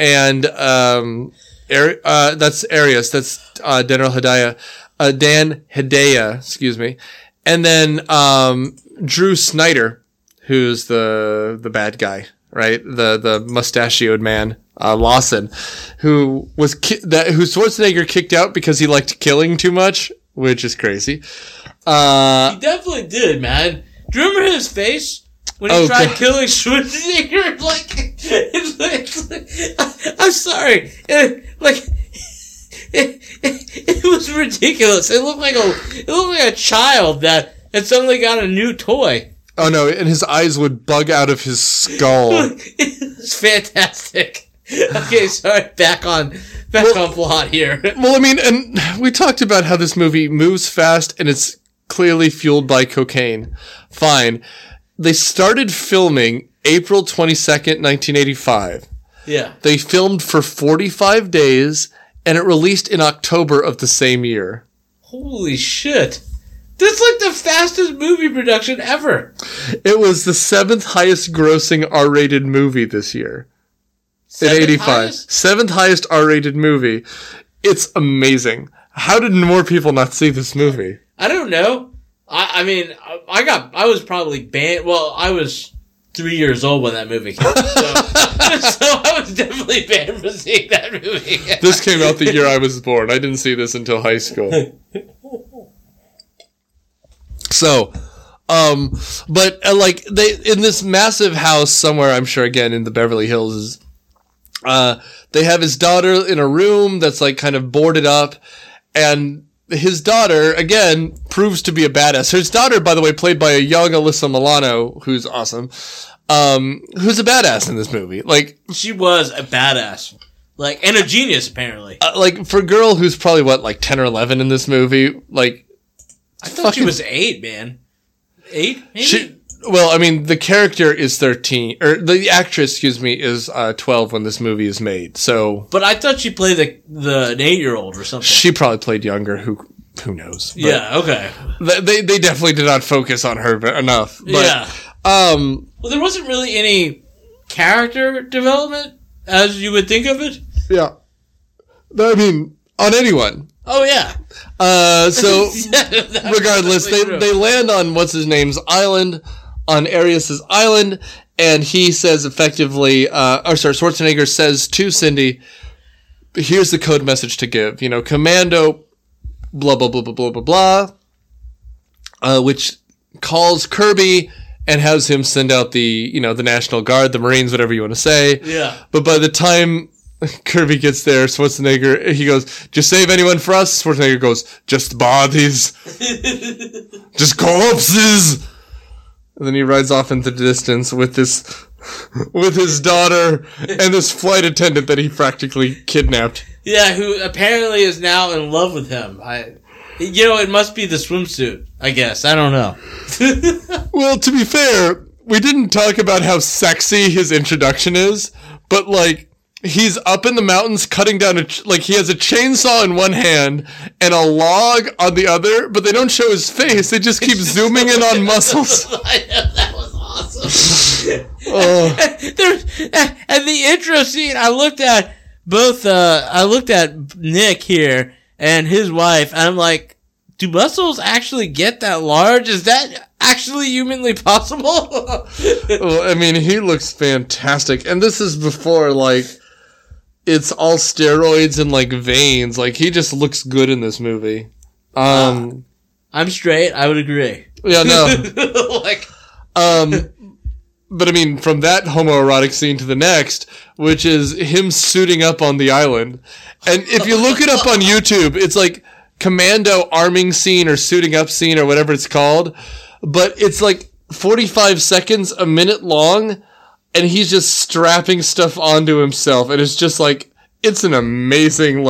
L: Arius. That's General Hedaya. Dan Hedaya, excuse me. And then Drew Snyder, who's the bad guy, right? The mustachioed man, Lawson, who who Schwarzenegger kicked out because he liked killing too much, which is crazy.
K: He definitely did, man. Do you remember his face when he tried killing Schwarzenegger? I'm sorry. It was ridiculous. It looked like a child that had suddenly got a new toy.
L: Oh no! And his eyes would bug out of his skull.
K: It was fantastic. Okay, sorry. Back on plot here.
L: Well, I mean, and we talked about how this movie moves fast and it's clearly fueled by cocaine. Fine. They started filming April 22nd, 1985.
K: Yeah.
L: They filmed for 45 days, and it released in October of the same year.
K: Holy shit. That's like the fastest movie production ever.
L: It was the 7th highest grossing R-rated movie this year. In 85.
K: Highest?
L: 7th highest R-rated movie. It's amazing. How did more people not see this movie?
K: I don't know. I mean, I was probably banned. Well, I was 3 years old when that movie came out, so I was definitely banned from seeing that movie.
L: This came out the year I was born. I didn't see this until high school. So, but like they in this massive house somewhere, I'm sure again in the Beverly Hills, they have his daughter in a room that's like kind of boarded up, and his daughter again proves to be a badass. His daughter, by the way, played by a young Alyssa Milano, who's awesome, who's a badass in this movie. Like
K: she was a badass, like, and a genius apparently.
L: Like for a girl who's probably like 10 or 11 in this movie, like.
K: I thought she was 8, man. 8, maybe?
L: Well, I mean, the character is 13, or the actress, excuse me, is 12 when this movie is made. So,
K: but I thought she played an 8-year-old or something.
L: She probably played younger. Who knows? But
K: yeah. Okay.
L: They definitely did not focus on her enough. But,
K: yeah. Well, there wasn't really any character development as you would think of it.
L: Yeah. I mean, on anyone.
K: Oh, yeah.
L: So, regardless, they land on what's-his-name's island, on Arius' island, and he says effectively, Schwarzenegger says to Cindy, here's the code message to give, commando, blah, blah, blah, blah, blah, blah, blah, which calls Kirby and has him send out the National Guard, the Marines, whatever you want to say.
K: Yeah.
L: But by the time Kirby gets there, Schwarzenegger, he goes, just save anyone for us? Schwarzenegger goes, just bodies. Just corpses. And then he rides off into the distance with his daughter and this flight attendant that he practically kidnapped.
K: Yeah, who apparently is now in love with him. It must be the swimsuit, I guess. I don't know.
L: Well, to be fair, we didn't talk about how sexy his introduction is, but like, he's up in the mountains cutting down he has a chainsaw in one hand and a log on the other, but they don't show his face. They just keep zooming in on muscles.
K: That was awesome. And the intro scene, I looked at Nick here and his wife, and I'm like, do muscles actually get that large? Is that actually humanly possible?
L: Well, I mean, he looks fantastic. And this is before, it's all steroids and veins. He just looks good in this movie.
K: I'm straight. I would agree.
L: Yeah, no. But I mean, from that homoerotic scene to the next, which is him suiting up on the island. And if you look it up on YouTube, it's like commando arming scene or suiting up scene or whatever it's called. But it's 45 seconds, a minute long. And he's just strapping stuff onto himself. And it's just it's an amazing,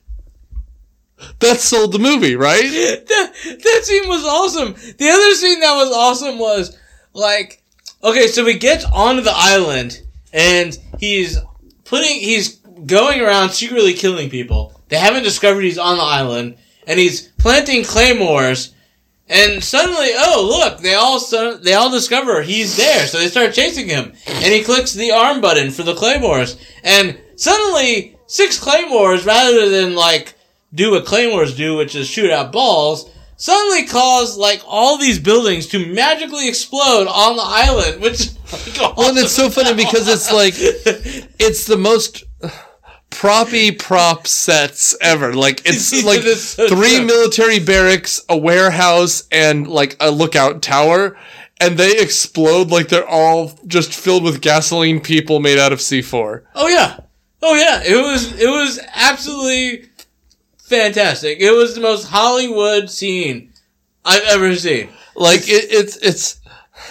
L: that sold the movie, right?
K: That scene was awesome. The other scene that was awesome was, okay, so he gets onto the island, and he's going around secretly killing people. They haven't discovered he's on the island, and he's planting claymores, And suddenly, oh look, they all discover he's there, so they start chasing him. And he clicks the arm button for the claymores, and suddenly 6 claymores, rather than like do what claymores do, which is shoot out balls, suddenly cause like all these buildings to magically explode on the island, which
L: well, and it's so funny because it's like it's the most prop sets ever. Like it's like so 3 military barracks, a warehouse, and like a lookout tower, and they explode like they're all just filled with gasoline people made out of C4.
K: Oh yeah. It was absolutely fantastic. It was the most Hollywood scene I've ever seen.
L: Like it's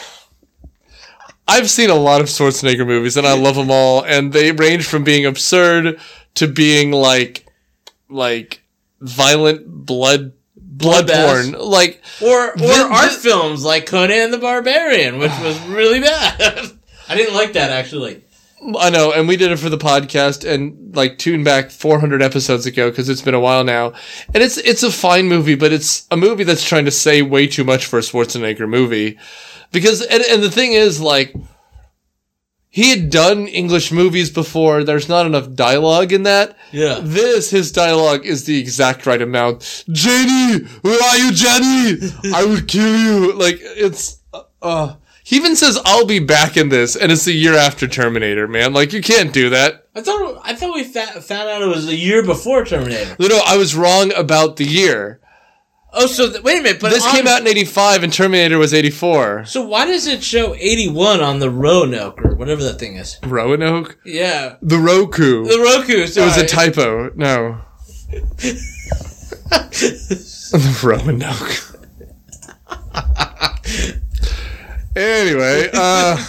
L: I've seen a lot of Schwarzenegger movies, and I love them all, and they range from being absurd to being like violent blood porn, like
K: or art films like Conan the Barbarian, which was really bad. I didn't like that actually.
L: I know, and we did it for the podcast, and like tuned back 400 episodes ago because it's been a while now, and it's a fine movie, but it's a movie that's trying to say way too much for a Schwarzenegger movie. Because, and the thing is, like, he had done English movies before. There's not enough dialogue in that.
K: Yeah.
L: His dialogue is the exact right amount. Jenny! Where are you, Jenny? I will kill you. Like, it's, he even says, I'll be back in this, and it's the year after Terminator, man. Like, you can't do that.
K: I thought we found out it was a year before Terminator.
L: No, I was wrong about the year.
K: Oh, so wait a minute, but
L: this came out in 85 and Terminator was 84.
K: So why does it show 81 on the Roanoke or whatever that thing is?
L: Roanoke?
K: Yeah.
L: The Roku.
K: The Roku, sorry.
L: It was a typo. No. The Roanoke. Anyway,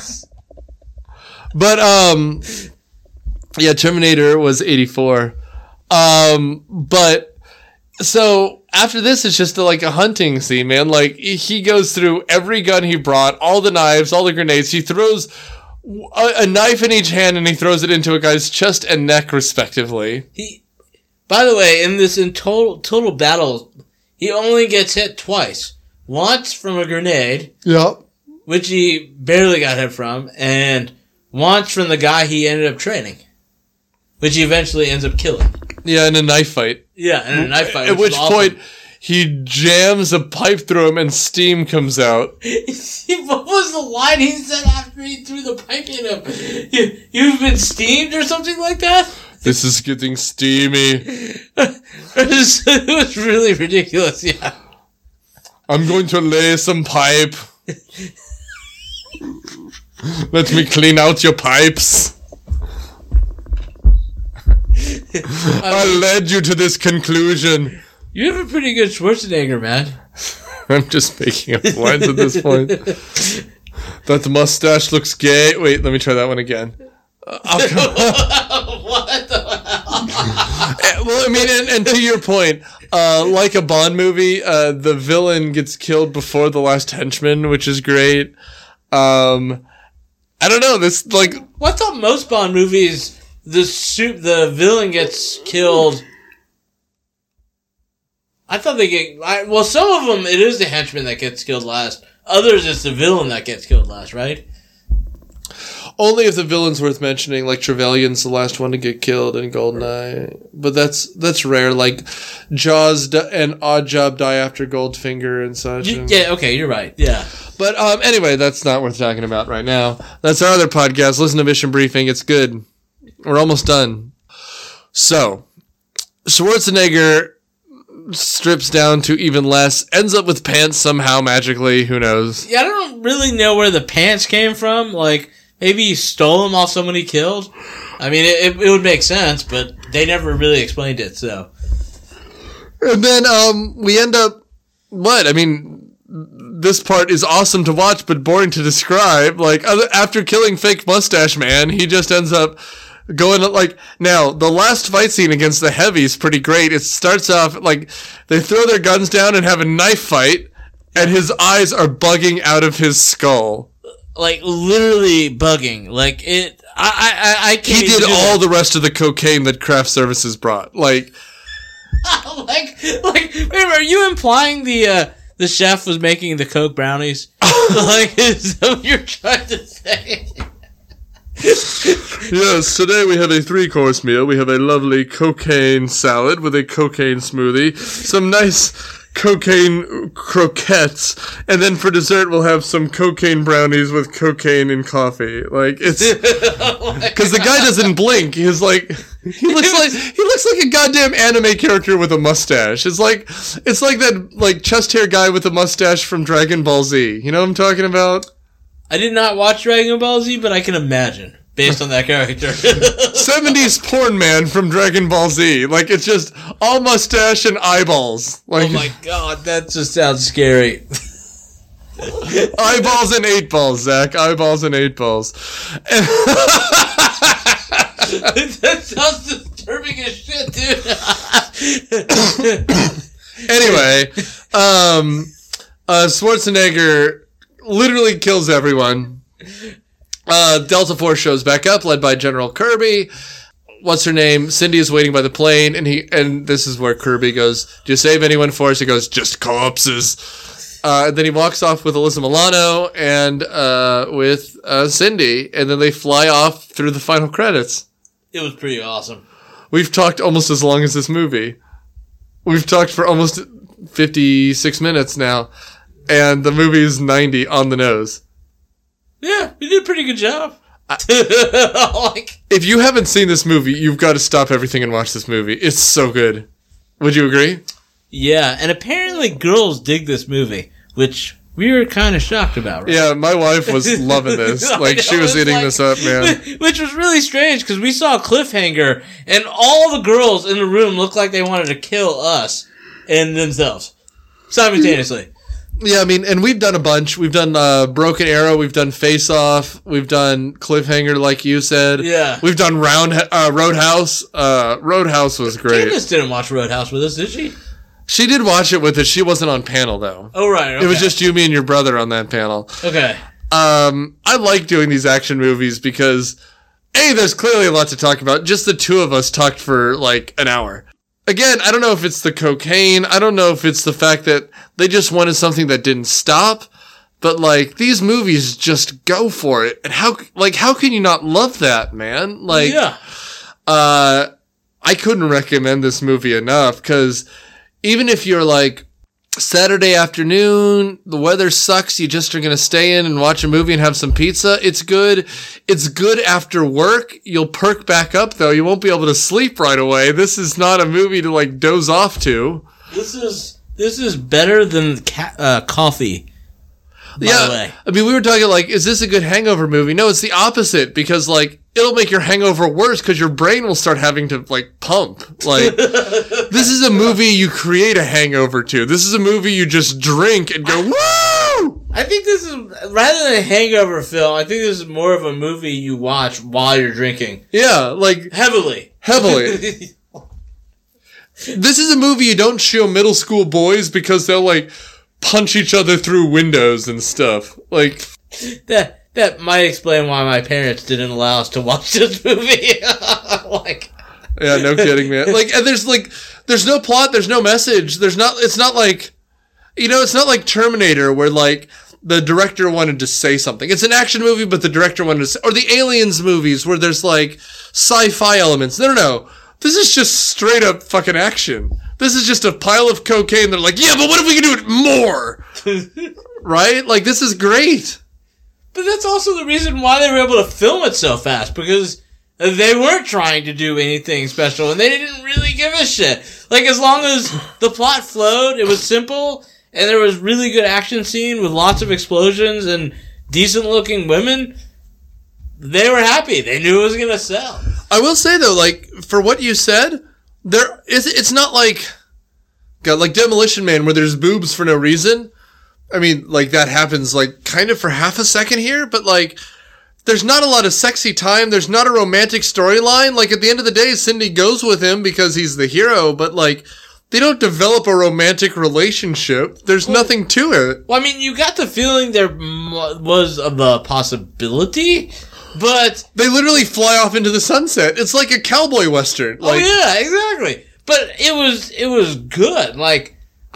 L: but yeah, Terminator was 84. But so after this, it's just like a hunting scene, man. Like, he goes through every gun he brought, all the knives, all the grenades. He throws a knife in each hand, and he throws it into a guy's chest and neck, respectively.
K: By the way, in this total battle, he only gets hit twice. Once from a grenade.
L: Yep.
K: Which he barely got hit from, and once from the guy he ended up training. Which he eventually ends up killing.
L: Yeah, in a knife fight.
K: Yeah, in a knife fight.
L: At which point, he jams a pipe through him and steam comes out.
K: What was the line he said after he threw the pipe in him? You've been steamed or something like that?
L: This is getting steamy.
K: It was really ridiculous, yeah.
L: I'm going to lay some pipe. Let me clean out your pipes. I led you to this conclusion.
K: You have a pretty good Schwarzenegger, man.
L: I'm just making up lines at this point. That mustache looks gay. Wait, let me try that one again.
K: What the hell?
L: Well, I mean, and to your point, like a Bond movie, the villain gets killed before the last henchman, which is great. I don't know. This like
K: I thought most Bond movies, the villain gets killed. I thought they get well. Some of them it is the henchman that gets killed last. Others it's the villain that gets killed last, right?
L: Only if the villain's worth mentioning, like Trevelyan's the last one to get killed in GoldenEye. But that's rare. Like Jaws and Oddjob die after Goldfinger and such.
K: Yeah, okay, you're right. Yeah.
L: But anyway, that's not worth talking about right now. That's our other podcast. Listen to Mission Briefing. It's good. We're almost done. So, Schwarzenegger strips down to even less, ends up with pants somehow magically. Who knows?
K: Yeah, I don't really know where the pants came from. Like, maybe he stole them off someone he killed. I mean, it would make sense, but they never really explained it, so.
L: And then we end up, what? I mean, this part is awesome to watch, but boring to describe. Like, after killing Fake Mustache Man, he just ends up going, like, now, the last fight scene against the Heavy is pretty great. It starts off, like, they throw their guns down and have a knife fight, and his eyes are bugging out of his skull.
K: Like, literally bugging. Like, it, I can't.
L: He did all the rest of the cocaine that craft services brought. Like,
K: wait, are you implying the the chef was making the Coke brownies? Like, is that what you're trying to say?
L: Yes, today we have a 3-course meal. We have a lovely cocaine salad with a cocaine smoothie, some nice cocaine croquettes, and then for dessert we'll have some cocaine brownies with cocaine and coffee. Like, it's because the guy doesn't blink. He's like, he looks like a goddamn anime character with a mustache. It's like that like chest hair guy with a mustache from Dragon Ball Z. You know what I'm talking about?
K: I did not watch Dragon Ball Z, but I can imagine, based on that character.
L: 70s porn man from Dragon Ball Z. Like, it's just all mustache and eyeballs. Like,
K: oh my god, that just sounds scary.
L: Eyeballs and 8 balls, Zach. Eyeballs and 8 balls.
K: That sounds disturbing as shit, dude.
L: Anyway, Schwarzenegger literally kills everyone. Delta Force shows back up, led by General Kirby. What's her name? Cindy is waiting by the plane, and this is where Kirby goes, "Do you save anyone for us?" He goes, "Just corpses." Then he walks off with Alyssa Milano and with Cindy, and then they fly off through the final credits.
K: It was pretty awesome.
L: We've talked almost as long as this movie. We've talked for almost 56 minutes now. And the movie is 90 on the nose.
K: Yeah, we did a pretty good job.
L: If you haven't seen this movie, you've got to stop everything and watch this movie. It's so good. Would you agree?
K: Yeah, and apparently girls dig this movie, which we were kind of shocked about, right?
L: Yeah, my wife was loving this. Like, she was eating this up, man.
K: Which was really strange, because we saw a cliffhanger, and all the girls in the room looked like they wanted to kill us and themselves simultaneously.
L: Yeah, I mean, and we've done a bunch. We've done Broken Arrow. We've done Face Off. We've done Cliffhanger, like you said.
K: Yeah.
L: We've done Roadhouse. Roadhouse was great.
K: Candace didn't watch Roadhouse with us, did she?
L: She did watch it with us. She wasn't on panel, though.
K: Oh, right. Okay.
L: It was just you, me, and your brother on that panel.
K: Okay.
L: I like doing these action movies because, A, there's clearly a lot to talk about. Just the two of us talked for, like, an hour. Again, I don't know if it's the cocaine. I don't know if it's the fact that they just wanted something that didn't stop. But, like, these movies just go for it. And how can you not love that, man? Like,
K: yeah.
L: I couldn't recommend this movie enough, because even if you're, like, Saturday afternoon, the weather sucks, you just are going to stay in and watch a movie and have some pizza, it's good. It's good after work. You'll perk back up, though. You won't be able to sleep right away. This is not a movie to, like, doze off to.
K: This is better than Coffee. By the way.
L: I mean, we were talking, like, is this a good hangover movie? No, it's the opposite, because, like, it'll make your hangover worse because your brain will start having to, like, pump. Like, this is a movie you create a hangover to. This is a movie you just drink and go, woo!
K: I think this is, rather than a hangover film, I think this is more of a movie you watch while you're drinking.
L: Yeah, like...
K: Heavily.
L: This is a movie you don't show middle school boys because they'll, like, punch each other through windows and stuff. Like...
K: That might explain why my parents didn't allow us to watch this movie. Like,
L: yeah, no kidding, man. Like, and there's no plot, there's no message. It's not like, it's not like Terminator where, like, the director wanted to say something. It's an action movie, but the director wanted to say, or the Aliens movies where there's, like, sci-fi elements. No. This is just straight up fucking action. This is just a pile of cocaine. They're like, yeah, but what if we can do it more? Right? Like, this is great.
K: But that's also the reason why they were able to film it so fast, because they weren't trying to do anything special, and they didn't really give a shit. Like, as long as the plot flowed, it was simple, and there was really good action scene with lots of explosions and decent-looking women, they were happy. They knew it was going to sell.
L: I will say, though, like, for what you said, it's not like Demolition Man, where there's boobs for no reason. I mean, like, that happens, like, kind of for half a second here, but, like, there's not a lot of sexy time. There's not a romantic storyline. Like, at the end of the day, Cindy goes with him because he's the hero, but, like, they don't develop a romantic relationship. There's nothing to it.
K: Well, I mean, you got the feeling there was a possibility, but...
L: They literally fly off into the sunset. It's like a cowboy western. Like,
K: oh, yeah, exactly. But it was good. Like, I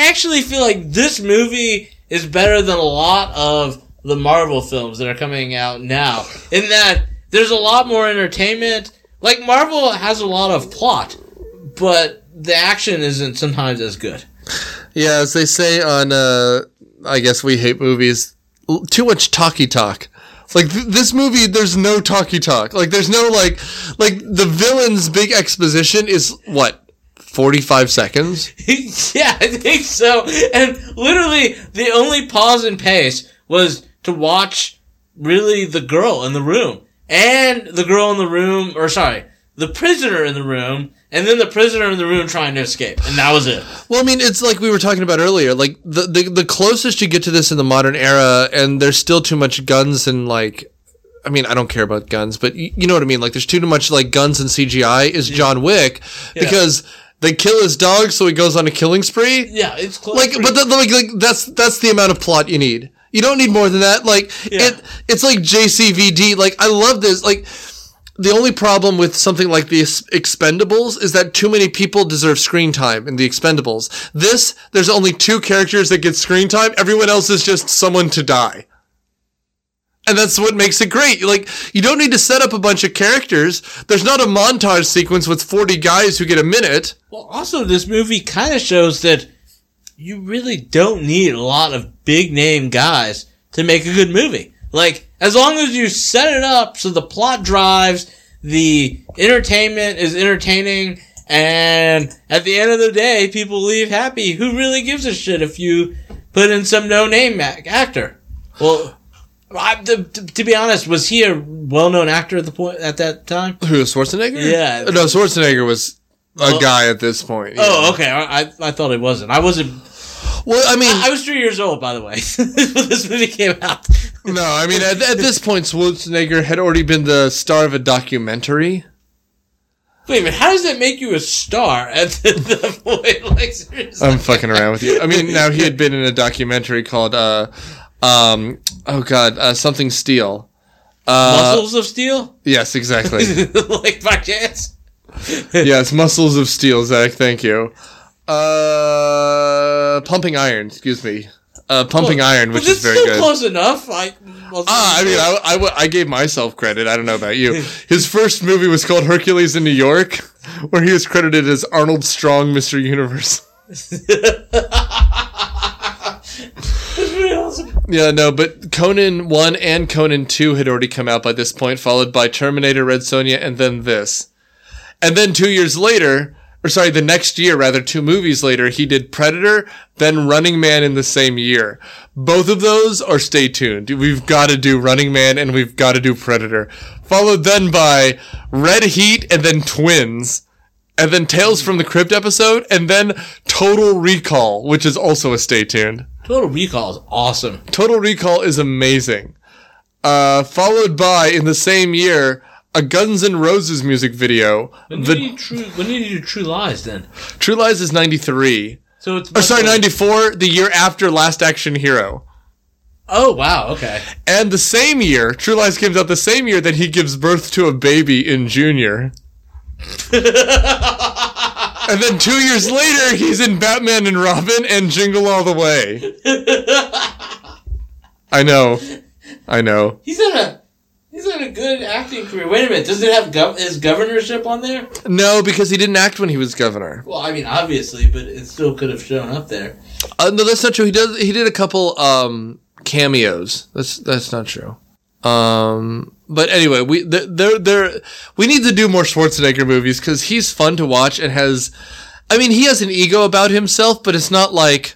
K: I actually feel like this movie is better than a lot of the Marvel films that are coming out now. In that, there's a lot more entertainment. Like, Marvel has a lot of plot, but the action isn't sometimes as good.
L: Yeah, as they say on, I guess we hate movies, too much talky talk. Like, this movie, there's no talky talk. Like, there's no, like, the villain's big exposition is, what, 45 seconds?
K: Yeah, I think so. And literally, the only pause and pace was to watch, really, the girl in the room. And the girl in the room, the prisoner in the room, and then the prisoner in the room trying to escape. And that was it.
L: Well, I mean, it's like we were talking about earlier. Like, the closest you get to this in the modern era, and there's still too much guns and, like, I mean, I don't care about guns, but you know what I mean? Like, there's too much, like, guns and CGI is John Wick, because they kill his dog, so he goes on a killing spree.
K: Yeah, it's close.
L: Like, but that's the amount of plot you need. You don't need more than that. Like, it's like JCVD. Like, I love this. Like, the only problem with something like the Expendables is that too many people deserve screen time in the Expendables. There's only 2 characters that get screen time. Everyone else is just someone to die. And that's what makes it great. Like, you don't need to set up a bunch of characters. There's not a montage sequence with 40 guys who get a minute.
K: Well, also, this movie kind of shows that you really don't need a lot of big-name guys to make a good movie. Like, as long as you set it up so the plot drives, the entertainment is entertaining, and at the end of the day, people leave happy. Who really gives a shit if you put in some no-name actor? Well, to be honest, was he a well-known actor at that time?
L: Who, Schwarzenegger?
K: Yeah.
L: No, Schwarzenegger was a guy at this point. Yeah.
K: Oh, okay. I thought he wasn't. I wasn't.
L: Well, I mean,
K: I was 3 years old, by the way, when this movie came out.
L: No, I mean, at this point, Schwarzenegger had already been the star of a documentary.
K: Wait a minute, how does that make you a star at the point? Like, seriously?
L: I'm fucking around with you. I mean, now he had been in a documentary called, Something Steel.
K: Muscles of Steel?
L: Yes, exactly.
K: Like, by chance?
L: Yes, Muscles of Steel, Zach, thank you. Pumping Iron, excuse me. Pumping Iron, which is very good.
K: Close enough.
L: I gave myself credit. I don't know about you. His first movie was called Hercules in New York, where he was credited as Arnold Strong, Mr. Universe.
K: That's really awesome.
L: Yeah, no, but Conan 1 and Conan 2 had already come out by this point, followed by Terminator, Red Sonja, and then this. And then 2 years later, the next year, rather, 2 movies later, he did Predator, then Running Man in the same year. Both of those are stay tuned. We've got to do Running Man and we've got to do Predator. Followed then by Red Heat and then Twins. And then Tales from the Crypt episode, and then Total Recall, which is also a stay tuned.
K: Total Recall is awesome.
L: Total Recall is amazing. Followed by, in the same year, a Guns N' Roses music video.
K: When did you do True Lies, then?
L: True Lies is 93.
K: So it's
L: 94, the year after Last Action Hero.
K: Oh, wow, okay.
L: And the same year, True Lies comes out the same year that he gives birth to a baby in Junior. And then 2 years later, he's in Batman and Robin and Jingle All the Way. I know.
K: He's in a good acting career. Wait a minute, does it have his governorship on there?
L: No, because he didn't act when he was governor.
K: Well, I mean, obviously, but it still could have shown up there.
L: No, that's not true. He did a couple cameos. That's not true. But anyway, we need to do more Schwarzenegger movies because he's fun to watch and he has an ego about himself, but it's not like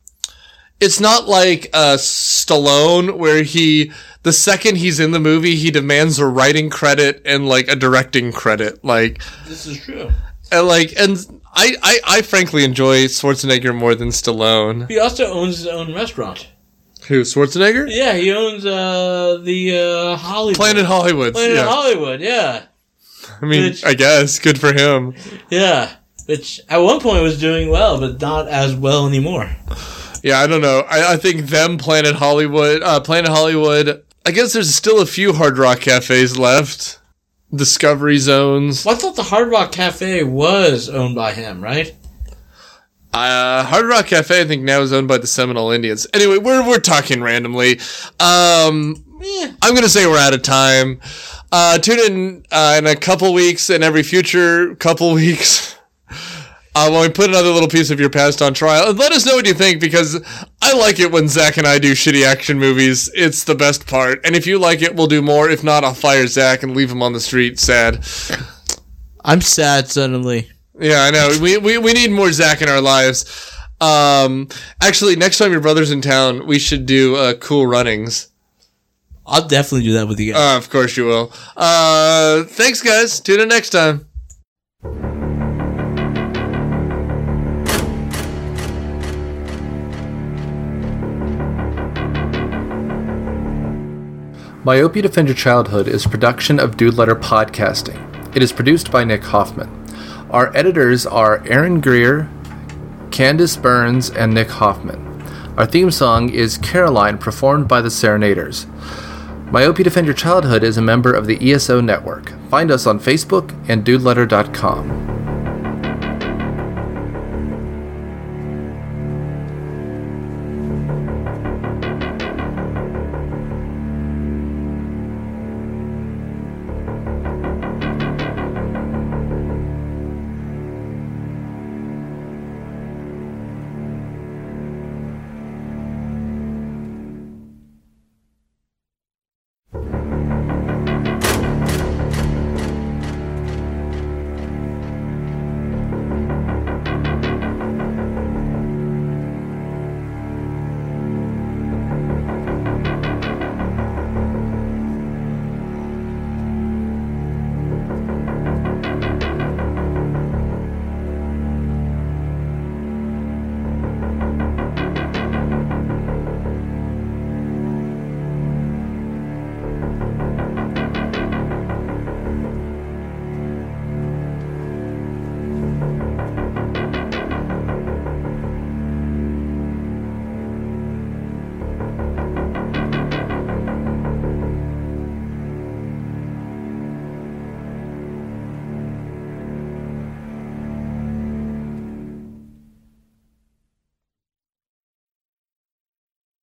L: Stallone where the second he's in the movie, he demands a writing credit and like a directing credit. Like,
K: this is true.
L: And I frankly enjoy Schwarzenegger more than Stallone.
K: He also owns his own restaurant.
L: Who, Schwarzenegger?
K: Yeah, he owns the Hollywood.
L: Planet Hollywood.
K: Hollywood, yeah.
L: I mean, I guess. Good for him.
K: Yeah. Which at one point was doing well, but not as well anymore.
L: Yeah, I don't know. I think Planet Hollywood, I guess there's still a few Hard Rock cafes left. Discovery Zones.
K: Well, I thought the Hard Rock Cafe was owned by him, right?
L: Hard Rock Cafe, I think, now is owned by the Seminole Indians. Anyway, we're talking randomly. I'm going to say we're out of time. Tune in a couple weeks and every future couple weeks when we put another little piece of your past on trial. And let us know what you think, because I like it when Zach and I do shitty action movies. It's the best part. And if you like it, we'll do more. If not, I'll fire Zach and leave him on the street sad.
K: I'm sad suddenly.
L: Yeah, I know. We need more Zach in our lives. Actually, next time your brother's in town, we should do Cool Runnings.
K: I'll definitely do that with you guys.
L: Of course you will. Thanks, guys. Tune in next time.
A: Myopia Defend Your Childhood is a production of Dude Letter Podcasting. It is produced by Nick Hoffman. Our editors are Aaron Greer, Candace Burns, and Nick Hoffman. Our theme song is Caroline, performed by the Serenaders. Myopia Defend Your Childhood is a member of the ESO Network. Find us on Facebook and dudeletter.com.